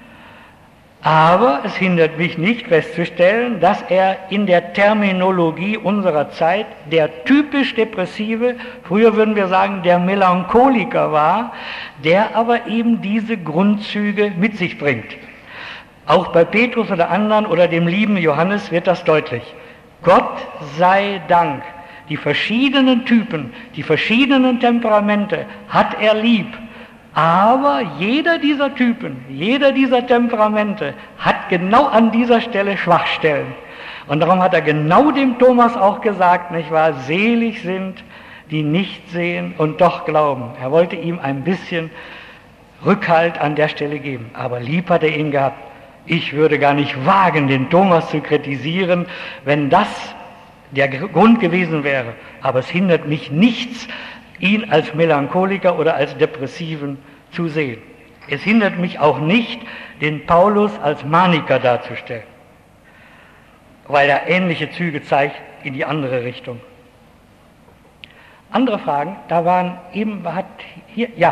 aber es hindert mich nicht festzustellen, dass er in der Terminologie unserer Zeit der typisch Depressive, früher würden wir sagen der Melancholiker war, der aber eben diese Grundzüge mit sich bringt. Auch bei Petrus oder anderen oder dem lieben Johannes wird das deutlich. Gott sei Dank, die verschiedenen Typen, die verschiedenen Temperamente hat er lieb. Aber jeder dieser Typen, jeder dieser Temperamente hat genau an dieser Stelle Schwachstellen. Und darum hat er genau dem Thomas auch gesagt, nicht wahr, selig sind, die nicht sehen und doch glauben. Er wollte ihm ein bisschen Rückhalt an der Stelle geben, aber lieb hat er ihn gehabt. Ich würde gar nicht wagen, den Thomas zu kritisieren, wenn das der Grund gewesen wäre. Aber es hindert mich nichts, ihn als Melancholiker oder als Depressiven zu sehen. Es hindert mich auch nicht, den Paulus als Maniker darzustellen, weil er ähnliche Züge zeigt in die andere Richtung. Andere Fragen? Da waren eben, hat hier, ja.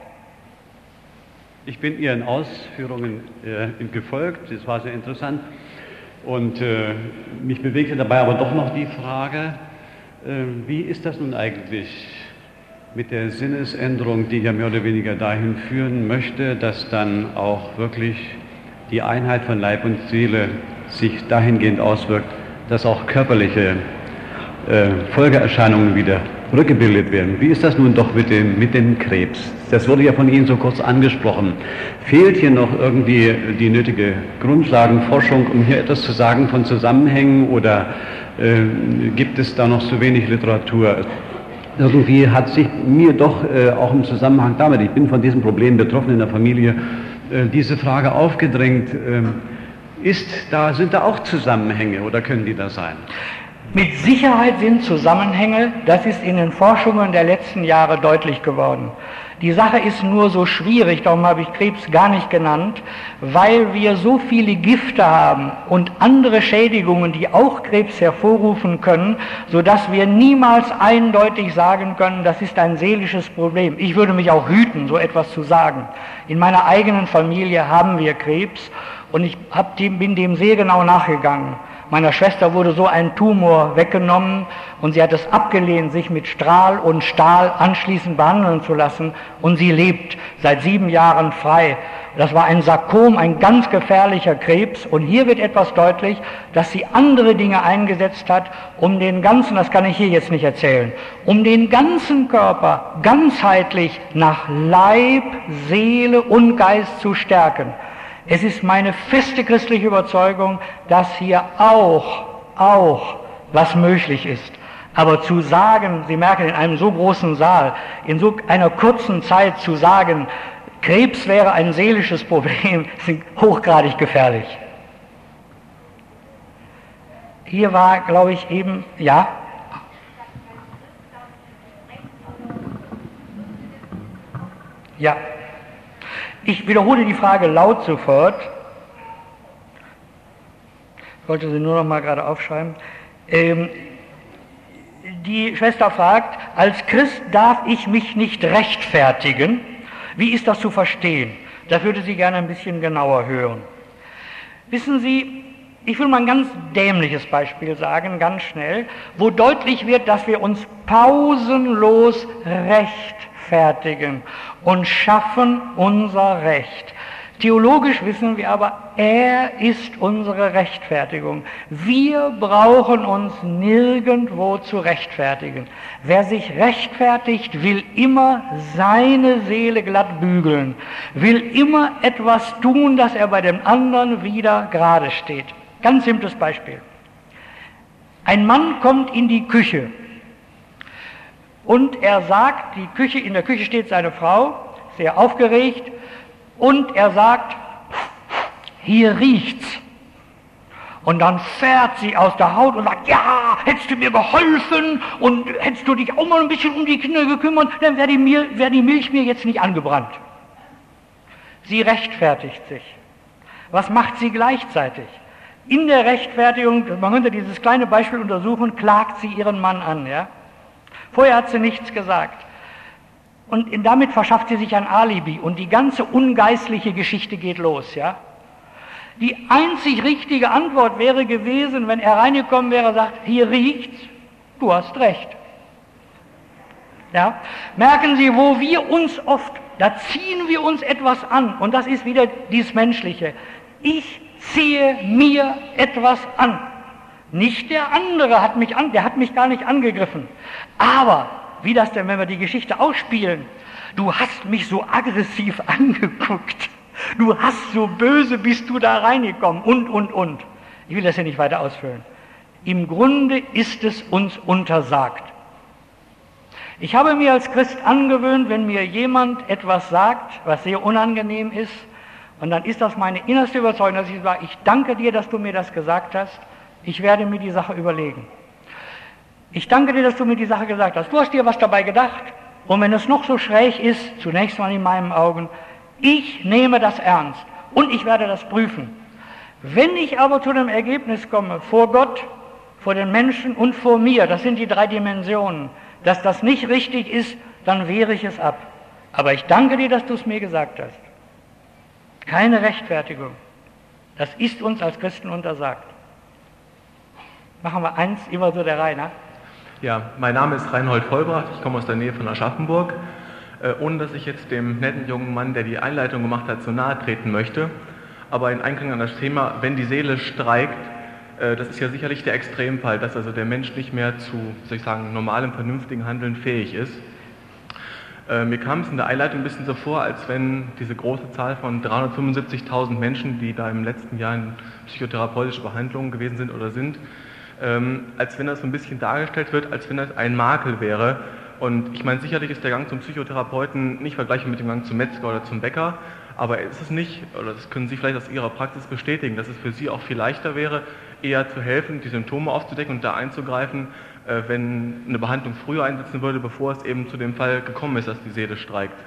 Ich bin Ihren Ausführungen gefolgt, das war sehr interessant. Und mich bewegte dabei aber doch noch die Frage, wie ist das nun eigentlich mit der Sinnesänderung, die ja mehr oder weniger dahin führen möchte, dass dann auch wirklich die Einheit von Leib und Seele sich dahingehend auswirkt, dass auch körperliche Folgeerscheinungen wieder rückgebildet werden. Wie ist das nun doch mit dem Krebs? Das wurde ja von Ihnen so kurz angesprochen. Fehlt hier noch irgendwie die nötige Grundlagenforschung, um hier etwas zu sagen von Zusammenhängen, oder gibt es da noch zu wenig Literatur? Irgendwie hat sich mir doch auch im Zusammenhang damit, ich bin von diesem Problem betroffen in der Familie, diese Frage aufgedrängt, sind da auch Zusammenhänge oder können die da sein? Mit Sicherheit sind Zusammenhänge, das ist in den Forschungen der letzten Jahre deutlich geworden. Die Sache ist nur so schwierig, darum habe ich Krebs gar nicht genannt, weil wir so viele Gifte haben und andere Schädigungen, die auch Krebs hervorrufen können, sodass wir niemals eindeutig sagen können, das ist ein seelisches Problem. Ich würde mich auch hüten, so etwas zu sagen. In meiner eigenen Familie haben wir Krebs und ich bin dem sehr genau nachgegangen. Meiner Schwester wurde so ein Tumor weggenommen und sie hat es abgelehnt, sich mit Strahl und Stahl anschließend behandeln zu lassen, und sie lebt seit 7 Jahren frei. Das war ein Sarkom, ein ganz gefährlicher Krebs, und hier wird etwas deutlich, dass sie andere Dinge eingesetzt hat, um den ganzen, das kann ich hier jetzt nicht erzählen, um den ganzen Körper ganzheitlich nach Leib, Seele und Geist zu stärken. Es ist meine feste christliche Überzeugung, dass hier auch was möglich ist. Aber zu sagen, Sie merken, in einem so großen Saal, in so einer kurzen Zeit zu sagen, Krebs wäre ein seelisches Problem, ist hochgradig gefährlich. Hier war, glaube ich, eben, ja? Ja. Ich wiederhole die Frage laut sofort. Ich wollte sie nur noch mal gerade aufschreiben. Die Schwester fragt, als Christ darf ich mich nicht rechtfertigen. Wie ist das zu verstehen? Das würde sie gerne ein bisschen genauer hören. Wissen Sie, ich will mal ein ganz dämliches Beispiel sagen, ganz schnell, wo deutlich wird, dass wir uns pausenlos rechtfertigen und schaffen unser Recht. Theologisch wissen wir aber, er ist unsere Rechtfertigung. Wir brauchen uns nirgendwo zu rechtfertigen. Wer sich rechtfertigt, will immer seine Seele glatt bügeln, will immer etwas tun, dass er bei dem anderen wieder gerade steht. Ganz simples Beispiel. Ein Mann kommt in die Küche und er sagt, in der Küche steht seine Frau, sehr aufgeregt, und er sagt, hier riecht's. Und dann fährt sie aus der Haut und sagt, ja, hättest du mir geholfen und hättest du dich auch mal ein bisschen um die Kinder gekümmert, dann wäre die Milch mir jetzt nicht angebrannt. Sie rechtfertigt sich. Was macht sie gleichzeitig? In der Rechtfertigung, man könnte dieses kleine Beispiel untersuchen, klagt sie ihren Mann an. Ja? Vorher hat sie nichts gesagt. Und damit verschafft sie sich ein Alibi und die ganze ungeistliche Geschichte geht los. Ja? Die einzig richtige Antwort wäre gewesen, wenn er reingekommen wäre und sagt, hier riecht's, du hast recht. Ja? Merken Sie, wo wir uns oft, da ziehen wir uns etwas an und das ist wieder dieses Menschliche. Ich ziehe mir etwas an. Nicht der andere der hat mich gar nicht angegriffen. Aber wie das denn, wenn wir die Geschichte ausspielen? Du hast mich so aggressiv angeguckt. Du hast so böse, bist du da reingekommen und. Ich will das hier nicht weiter ausfüllen. Im Grunde ist es uns untersagt. Ich habe mir als Christ angewöhnt, wenn mir jemand etwas sagt, was sehr unangenehm ist, und dann ist das meine innerste Überzeugung, dass ich sage, ich danke dir, dass du mir das gesagt hast, ich werde mir die Sache überlegen. Ich danke dir, dass du mir die Sache gesagt hast. Du hast dir was dabei gedacht. Und wenn es noch so schräg ist, zunächst mal in meinen Augen, ich nehme das ernst und ich werde das prüfen. Wenn ich aber zu dem Ergebnis komme, vor Gott, vor den Menschen und vor mir, das sind die 3 Dimensionen, dass das nicht richtig ist, dann wehre ich es ab. Aber ich danke dir, dass du es mir gesagt hast. Keine Rechtfertigung. Das ist uns als Christen untersagt. Machen wir eins, immer so der Reihe nach. Ja, mein Name ist Reinhold Vollbracht, ich komme aus der Nähe von Aschaffenburg. Ohne dass ich jetzt dem netten jungen Mann, der die Einleitung gemacht hat, zu nahe treten möchte, aber in Einklang an das Thema, wenn die Seele streikt, das ist ja sicherlich der Extremfall, dass also der Mensch nicht mehr zu, wie soll ich sagen, normalem, vernünftigen Handeln fähig ist. Mir kam es in der Einleitung ein bisschen so vor, als wenn diese große Zahl von 375.000 Menschen, die da im letzten Jahr in psychotherapeutische Behandlungen gewesen sind oder sind, als wenn das so ein bisschen dargestellt wird, als wenn das ein Makel wäre. Und ich meine, sicherlich ist der Gang zum Psychotherapeuten nicht vergleichbar mit dem Gang zum Metzger oder zum Bäcker, aber ist es nicht, oder das können Sie vielleicht aus Ihrer Praxis bestätigen, dass es für Sie auch viel leichter wäre, eher zu helfen, die Symptome aufzudecken und da einzugreifen, wenn eine Behandlung früher einsetzen würde, bevor es eben zu dem Fall gekommen ist, dass die Seele streikt.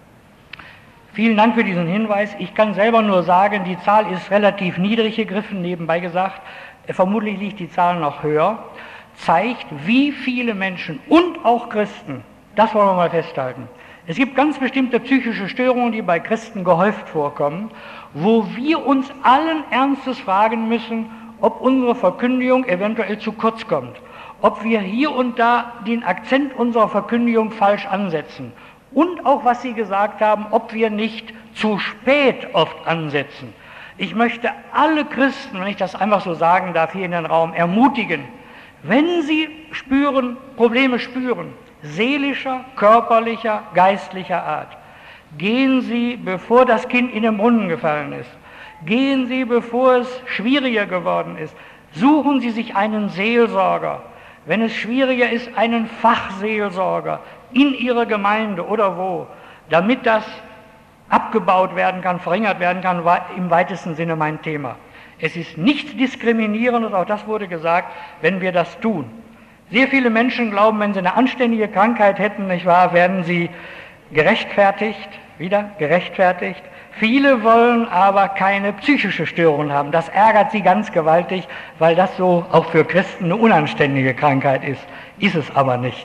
Vielen Dank für diesen Hinweis. Ich kann selber nur sagen, die Zahl ist relativ niedrig gegriffen, nebenbei gesagt. Vermutlich liegt die Zahl noch höher. Zeigt, wie viele Menschen und auch Christen, das wollen wir mal festhalten. Es gibt ganz bestimmte psychische Störungen, die bei Christen gehäuft vorkommen, wo wir uns allen Ernstes fragen müssen, ob unsere Verkündigung eventuell zu kurz kommt, ob wir hier und da den Akzent unserer Verkündigung falsch ansetzen und auch, was Sie gesagt haben, ob wir nicht zu spät oft ansetzen. Ich möchte alle Christen, wenn ich das einfach so sagen darf, hier in den Raum ermutigen, wenn sie Probleme spüren, seelischer, körperlicher, geistlicher Art, gehen Sie, bevor das Kind in den Brunnen gefallen ist, gehen Sie, bevor es schwieriger geworden ist, suchen Sie sich einen Seelsorger, wenn es schwieriger ist, einen Fachseelsorger in Ihrer Gemeinde oder wo, damit das abgebaut werden kann, verringert werden kann, war im weitesten Sinne mein Thema. Es ist nichts Diskriminierendes, auch das wurde gesagt, wenn wir das tun. Sehr viele Menschen glauben, wenn sie eine anständige Krankheit hätten, nicht wahr, werden sie gerechtfertigt. Viele wollen aber keine psychische Störung haben. Das ärgert sie ganz gewaltig, weil das so auch für Christen eine unanständige Krankheit ist. Ist es aber nicht.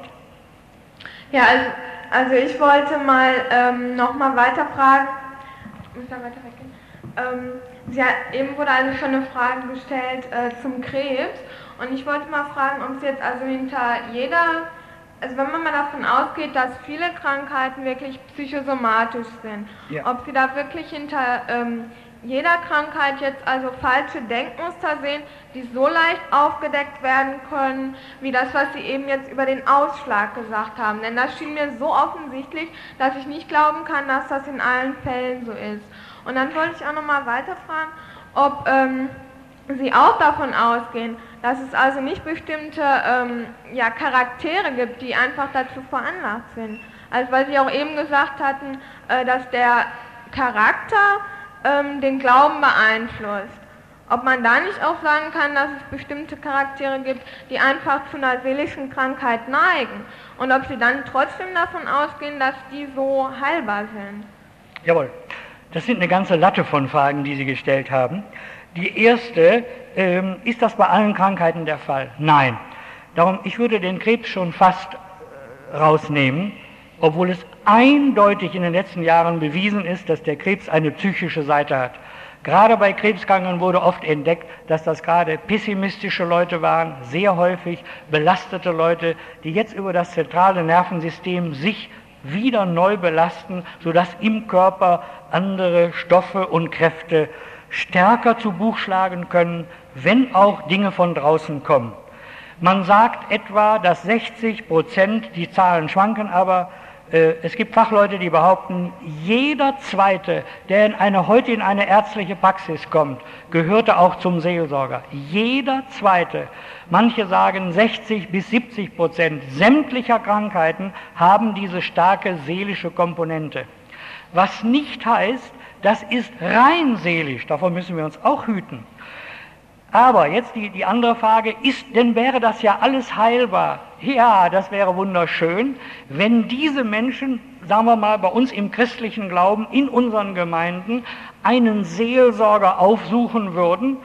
Ja, also ich wollte mal nochmal weiterfragen. Muss da weiter weggehen? Eben wurde also schon eine Frage gestellt zum Krebs und ich wollte mal fragen, ob es jetzt also hinter also wenn man mal davon ausgeht, dass viele Krankheiten wirklich psychosomatisch sind, ja, ob Sie da wirklich hinter jeder Krankheit jetzt also falsche Denkmuster sehen, die so leicht aufgedeckt werden können, wie das, was Sie eben jetzt über den Ausschlag gesagt haben. Denn das schien mir so offensichtlich, dass ich nicht glauben kann, dass das in allen Fällen so ist. Und dann wollte ich auch nochmal weiterfragen, ob Sie auch davon ausgehen, dass es also nicht bestimmte Charaktere gibt, die einfach dazu veranlagt sind. Also weil Sie auch eben gesagt hatten, dass der Charakter den Glauben beeinflusst. Ob man da nicht auch sagen kann, dass es bestimmte Charaktere gibt, die einfach zu einer seelischen Krankheit neigen und ob Sie dann trotzdem davon ausgehen, dass die so heilbar sind. Jawohl, das sind eine ganze Latte von Fragen, die Sie gestellt haben. Die erste, ist das bei allen Krankheiten der Fall? Nein. Darum, ich würde den Krebs schon fast rausnehmen, obwohl es eindeutig in den letzten Jahren bewiesen ist, dass der Krebs eine psychische Seite hat. Gerade bei Krebskranken wurde oft entdeckt, dass das gerade pessimistische Leute waren, sehr häufig belastete Leute, die jetzt über das zentrale Nervensystem sich wieder neu belasten, sodass im Körper andere Stoffe und Kräfte stärker zu Buch schlagen können, wenn auch Dinge von draußen kommen. Man sagt etwa, dass 60%, die Zahlen schwanken, aber es gibt Fachleute, die behaupten, jeder Zweite, der heute in eine ärztliche Praxis kommt, gehörte auch zum Seelsorger. Jeder Zweite. Manche sagen 60-70% sämtlicher Krankheiten haben diese starke seelische Komponente. Was nicht heißt, das ist rein seelisch, davon müssen wir uns auch hüten. Aber jetzt die andere Frage, wäre das ja alles heilbar? Ja, das wäre wunderschön, wenn diese Menschen, sagen wir mal, bei uns im christlichen Glauben, in unseren Gemeinden, einen Seelsorger aufsuchen würden.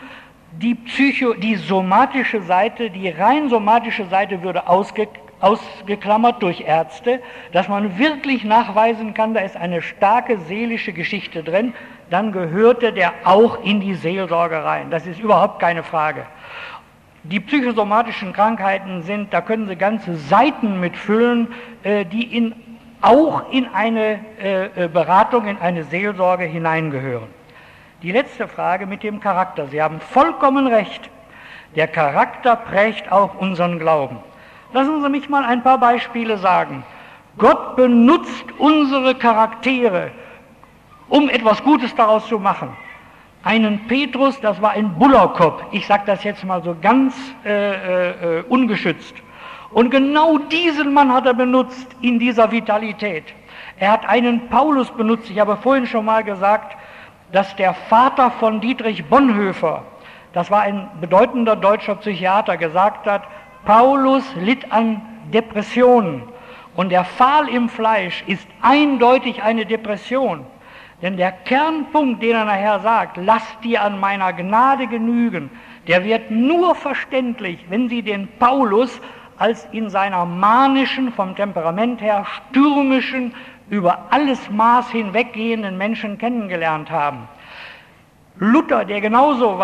Die somatische Seite, die rein somatische Seite würde ausgeklammert durch Ärzte, dass man wirklich nachweisen kann, da ist eine starke seelische Geschichte drin, dann gehörte der auch in die Seelsorge rein. Das ist überhaupt keine Frage. Die psychosomatischen Krankheiten sind, da können Sie ganze Seiten mitfüllen, die auch in eine Beratung, in eine Seelsorge hineingehören. Die letzte Frage mit dem Charakter. Sie haben vollkommen recht. Der Charakter prägt auch unseren Glauben. Lassen Sie mich mal ein paar Beispiele sagen. Gott benutzt unsere Charaktere, um etwas Gutes daraus zu machen. Einen Petrus, das war ein Bullerkopf, ich sage das jetzt mal so ganz ungeschützt. Und genau diesen Mann hat er benutzt in dieser Vitalität. Er hat einen Paulus benutzt, ich habe vorhin schon mal gesagt, dass der Vater von Dietrich Bonhoeffer, das war ein bedeutender deutscher Psychiater, gesagt hat, Paulus litt an Depressionen und der Pfahl im Fleisch ist eindeutig eine Depression. Denn der Kernpunkt, den er nachher sagt, lasst dir an meiner Gnade genügen, der wird nur verständlich, wenn Sie den Paulus als in seiner manischen, vom Temperament her stürmischen, über alles Maß hinweggehenden Menschen kennengelernt haben. Luther, der genauso war,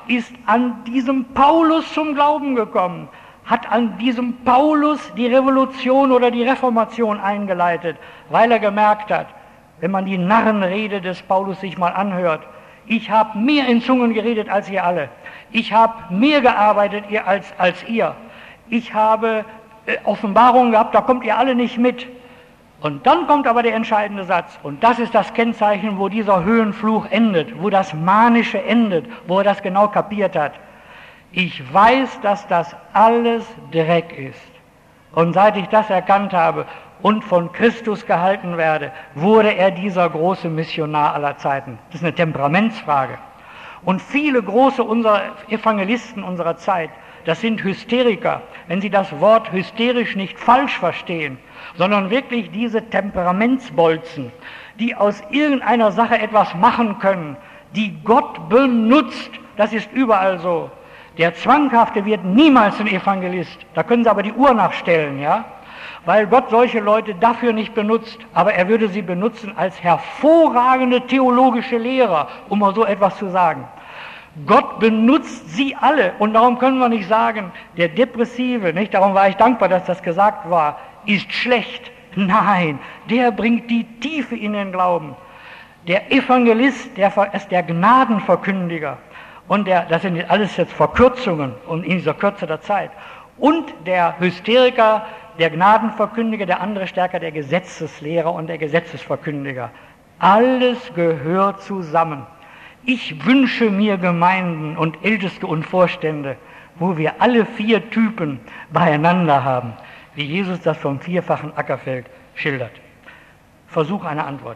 ist an diesem Paulus zum Glauben gekommen, hat an diesem Paulus die Revolution oder die Reformation eingeleitet, weil er gemerkt hat, wenn man die Narrenrede des Paulus sich mal anhört, ich habe mehr in Zungen geredet als ihr alle, ich habe mehr gearbeitet als ihr, ich habe Offenbarungen gehabt, da kommt ihr alle nicht mit. Und dann kommt aber der entscheidende Satz, und das ist das Kennzeichen, wo dieser Höhenfluch endet, wo das Manische endet, wo er das genau kapiert hat. Ich weiß, dass das alles Dreck ist. Und seit ich das erkannt habe und von Christus gehalten werde, wurde er dieser große Missionar aller Zeiten. Das ist eine Temperamentsfrage. Und viele große unserer Evangelisten unserer Zeit, das sind Hysteriker, wenn sie das Wort hysterisch nicht falsch verstehen, sondern wirklich diese Temperamentsbolzen, die aus irgendeiner Sache etwas machen können, die Gott benutzt, das ist überall so. Der Zwanghafte wird niemals ein Evangelist, da können Sie aber die Uhr nachstellen, ja, weil Gott solche Leute dafür nicht benutzt, aber er würde sie benutzen als hervorragende theologische Lehrer, um mal so etwas zu sagen. Gott benutzt sie alle und darum können wir nicht sagen, der Depressive, nicht, darum war ich dankbar, dass das gesagt war, ist schlecht. Nein, der bringt die Tiefe in den Glauben. Der Evangelist, der ist der Gnadenverkündiger und das sind alles jetzt Verkürzungen und in dieser Kürze der Zeit. Und der Hysteriker, der Gnadenverkündiger, der andere stärker der Gesetzeslehrer und der Gesetzesverkündiger. Alles gehört zusammen. Ich wünsche mir Gemeinden und Älteste und Vorstände, wo wir alle 4 Typen beieinander haben, wie Jesus das vom vierfachen Ackerfeld schildert. Versuch einer Antwort.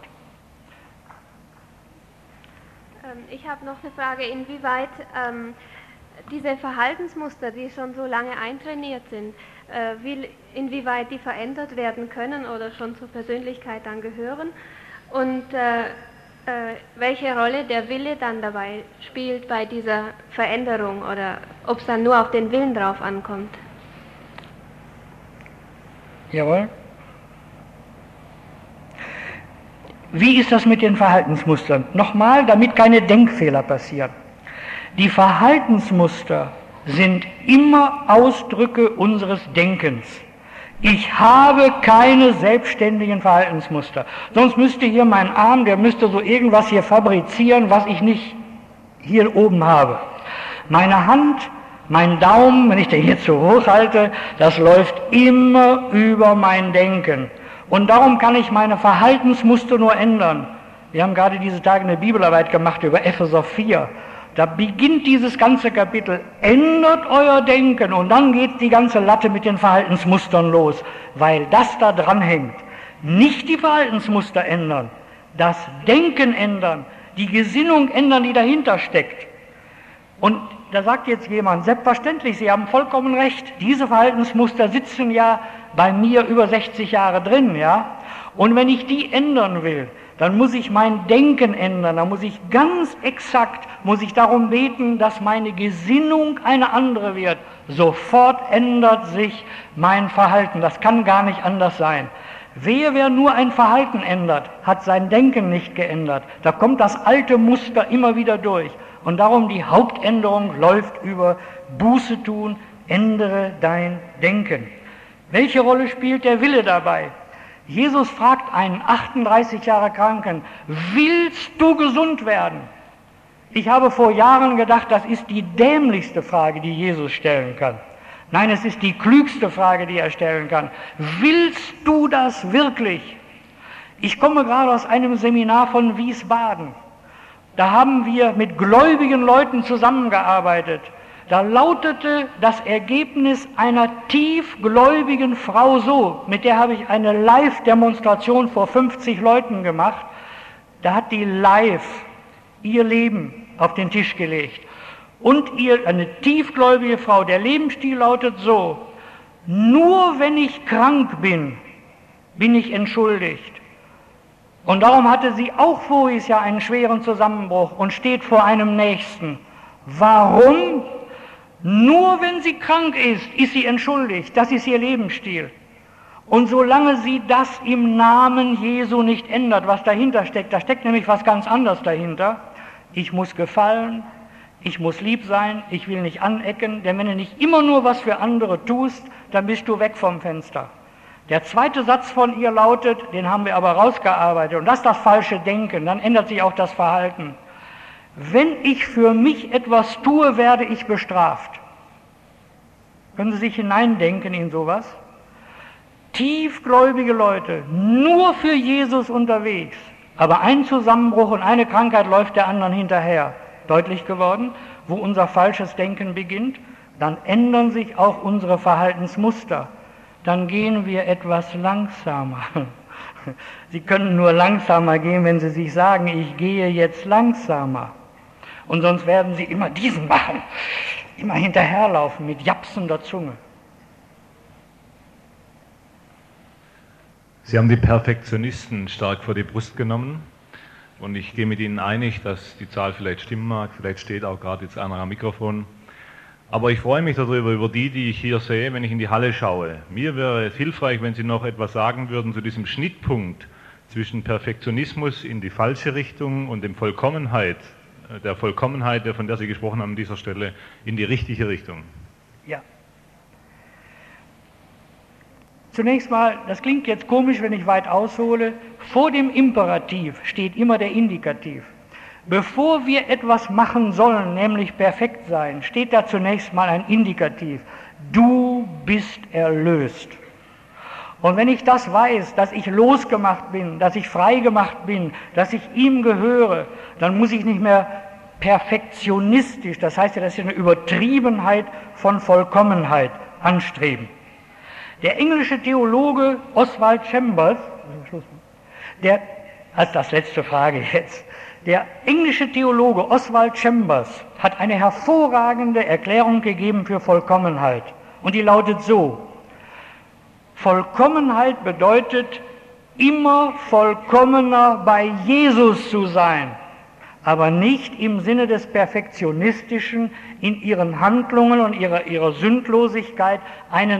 Ich habe noch eine Frage, inwieweit diese Verhaltensmuster, die schon so lange eintrainiert sind, inwieweit die verändert werden können oder schon zur Persönlichkeit dann gehören und welche Rolle der Wille dann dabei spielt bei dieser Veränderung oder ob es dann nur auf den Willen drauf ankommt. Jawohl. Wie ist das mit den Verhaltensmustern? Nochmal, damit keine Denkfehler passieren. Die Verhaltensmuster sind immer Ausdrücke unseres Denkens. Ich habe keine selbstständigen Verhaltensmuster. Sonst müsste hier mein Arm, der müsste so irgendwas hier fabrizieren, was ich nicht hier oben habe. Meine Hand, mein Daumen, wenn ich den jetzt so hoch halte, das läuft immer über mein Denken. Und darum kann ich meine Verhaltensmuster nur ändern. Wir haben gerade diese Tage eine Bibelarbeit gemacht über Epheser 4. Da beginnt dieses ganze Kapitel, ändert euer Denken und dann geht die ganze Latte mit den Verhaltensmustern los, weil das da dran hängt. Nicht die Verhaltensmuster ändern, das Denken ändern, die Gesinnung ändern, die dahinter steckt. Und da sagt jetzt jemand, selbstverständlich, Sie haben vollkommen recht, diese Verhaltensmuster sitzen ja bei mir über 60 Jahre drin, ja. Und wenn ich die ändern will, dann muss ich mein Denken ändern, dann muss ich ganz exakt, darum beten, dass meine Gesinnung eine andere wird. Sofort ändert sich mein Verhalten, das kann gar nicht anders sein. Wer nur ein Verhalten ändert, hat sein Denken nicht geändert. Da kommt das alte Muster immer wieder durch. Und darum die Hauptänderung läuft über Buße tun, ändere dein Denken. Welche Rolle spielt der Wille dabei? Jesus fragt einen 38 Jahre Kranken, willst du gesund werden? Ich habe vor Jahren gedacht, das ist die dämlichste Frage, die Jesus stellen kann. Nein, es ist die klügste Frage, die er stellen kann. Willst du das wirklich? Ich komme gerade aus einem Seminar von Wiesbaden. Da haben wir mit gläubigen Leuten zusammengearbeitet. Da lautete das Ergebnis einer tiefgläubigen Frau so, mit der habe ich eine Live-Demonstration vor 50 Leuten gemacht. Da hat die live ihr Leben auf den Tisch gelegt. Und eine tiefgläubige Frau, der Lebensstil lautet so, nur wenn ich krank bin, bin ich entschuldigt. Und darum hatte sie auch voriges Jahr einen schweren Zusammenbruch und steht vor einem Nächsten. Warum? Nur wenn sie krank ist sie entschuldigt. Das ist ihr Lebensstil. Und solange sie das im Namen Jesu nicht ändert, was dahinter steckt, da steckt nämlich was ganz anderes dahinter. Ich muss gefallen, ich muss lieb sein, ich will nicht anecken, denn wenn du nicht immer nur was für andere tust, dann bist du weg vom Fenster. Der zweite Satz von ihr lautet, den haben wir aber rausgearbeitet, und das ist das falsche Denken, dann ändert sich auch das Verhalten. Wenn ich für mich etwas tue, werde ich bestraft. Können Sie sich hineindenken in sowas? Tiefgläubige Leute, nur für Jesus unterwegs, aber ein Zusammenbruch und eine Krankheit läuft der anderen hinterher. Deutlich geworden, wo unser falsches Denken beginnt, dann ändern sich auch unsere Verhaltensmuster. Dann gehen wir etwas langsamer. Sie können nur langsamer gehen, wenn Sie sich sagen, ich gehe jetzt langsamer. Und sonst werden Sie immer diesen machen, immer hinterherlaufen mit japsender Zunge. Sie haben die Perfektionisten stark vor die Brust genommen. Und ich gehe mit Ihnen einig, dass die Zahl vielleicht stimmen mag, vielleicht steht auch gerade jetzt einer am Mikrofon. Aber ich freue mich darüber, über die ich hier sehe, wenn ich in die Halle schaue. Mir wäre es hilfreich, wenn Sie noch etwas sagen würden zu diesem Schnittpunkt zwischen Perfektionismus in die falsche Richtung und der Vollkommenheit, von der Sie gesprochen haben an dieser Stelle, in die richtige Richtung. Ja. Zunächst mal, das klingt jetzt komisch, wenn ich weit aushole, vor dem Imperativ steht immer der Indikativ. Bevor wir etwas machen sollen, nämlich perfekt sein, steht da zunächst mal ein Indikativ. Du bist erlöst. Und wenn ich das weiß, dass ich losgemacht bin, dass ich frei gemacht bin, dass ich ihm gehöre, dann muss ich nicht mehr perfektionistisch, das heißt ja, das ist eine Übertriebenheit von Vollkommenheit, anstreben. Der englische Theologe Oswald Chambers, als das letzte Frage jetzt, der englische Theologe Oswald Chambers hat eine hervorragende Erklärung gegeben für Vollkommenheit. Und die lautet so: Vollkommenheit bedeutet, immer vollkommener bei Jesus zu sein, aber nicht im Sinne des Perfektionistischen in ihren Handlungen und ihrer Sündlosigkeit einen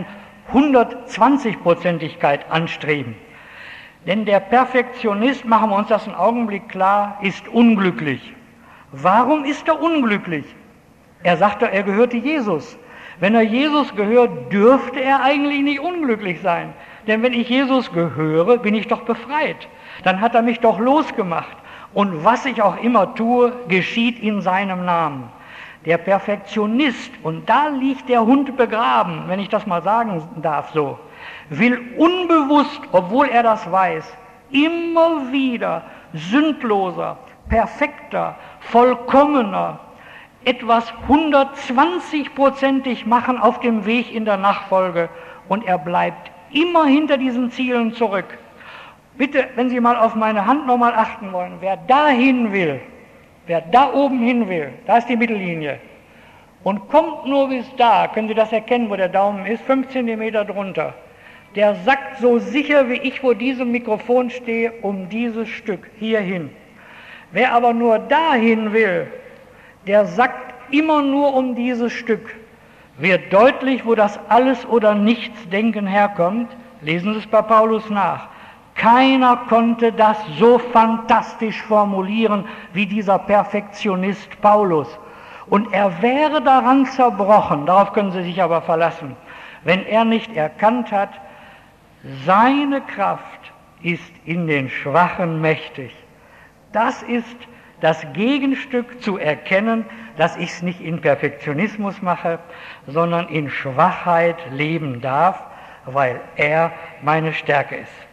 120-Prozentigkeit anstreben. Denn der Perfektionist, machen wir uns das einen Augenblick klar, ist unglücklich. Warum ist er unglücklich? Er sagt doch, er gehörte Jesus. Wenn er Jesus gehört, dürfte er eigentlich nicht unglücklich sein. Denn wenn ich Jesus gehöre, bin ich doch befreit. Dann hat er mich doch losgemacht. Und was ich auch immer tue, geschieht in seinem Namen. Der Perfektionist, und da liegt der Hund begraben, wenn ich das mal sagen darf so, will unbewusst, obwohl er das weiß, immer wieder sündloser, perfekter, vollkommener, etwas 120-prozentig machen auf dem Weg in der Nachfolge, und er bleibt immer hinter diesen Zielen zurück. Bitte, wenn Sie mal auf meine Hand nochmal achten wollen, wer dahin will, wer da oben hin will, da ist die Mittellinie, und kommt nur bis da, können Sie das erkennen, wo der Daumen ist, 5 Zentimeter drunter, der sackt so sicher wie ich vor diesem Mikrofon stehe, um dieses Stück hierhin. Wer aber nur dahin will, der sackt immer nur um dieses Stück. Wird deutlich, wo das Alles- oder Nichts-Denken herkommt. Lesen Sie es bei Paulus nach. Keiner konnte das so fantastisch formulieren wie dieser Perfektionist Paulus. Und er wäre daran zerbrochen, darauf können Sie sich aber verlassen, wenn er nicht erkannt hat, seine Kraft ist in den Schwachen mächtig. Das ist das Gegenstück zu erkennen, dass ich es nicht in Perfektionismus mache, sondern in Schwachheit leben darf, weil er meine Stärke ist.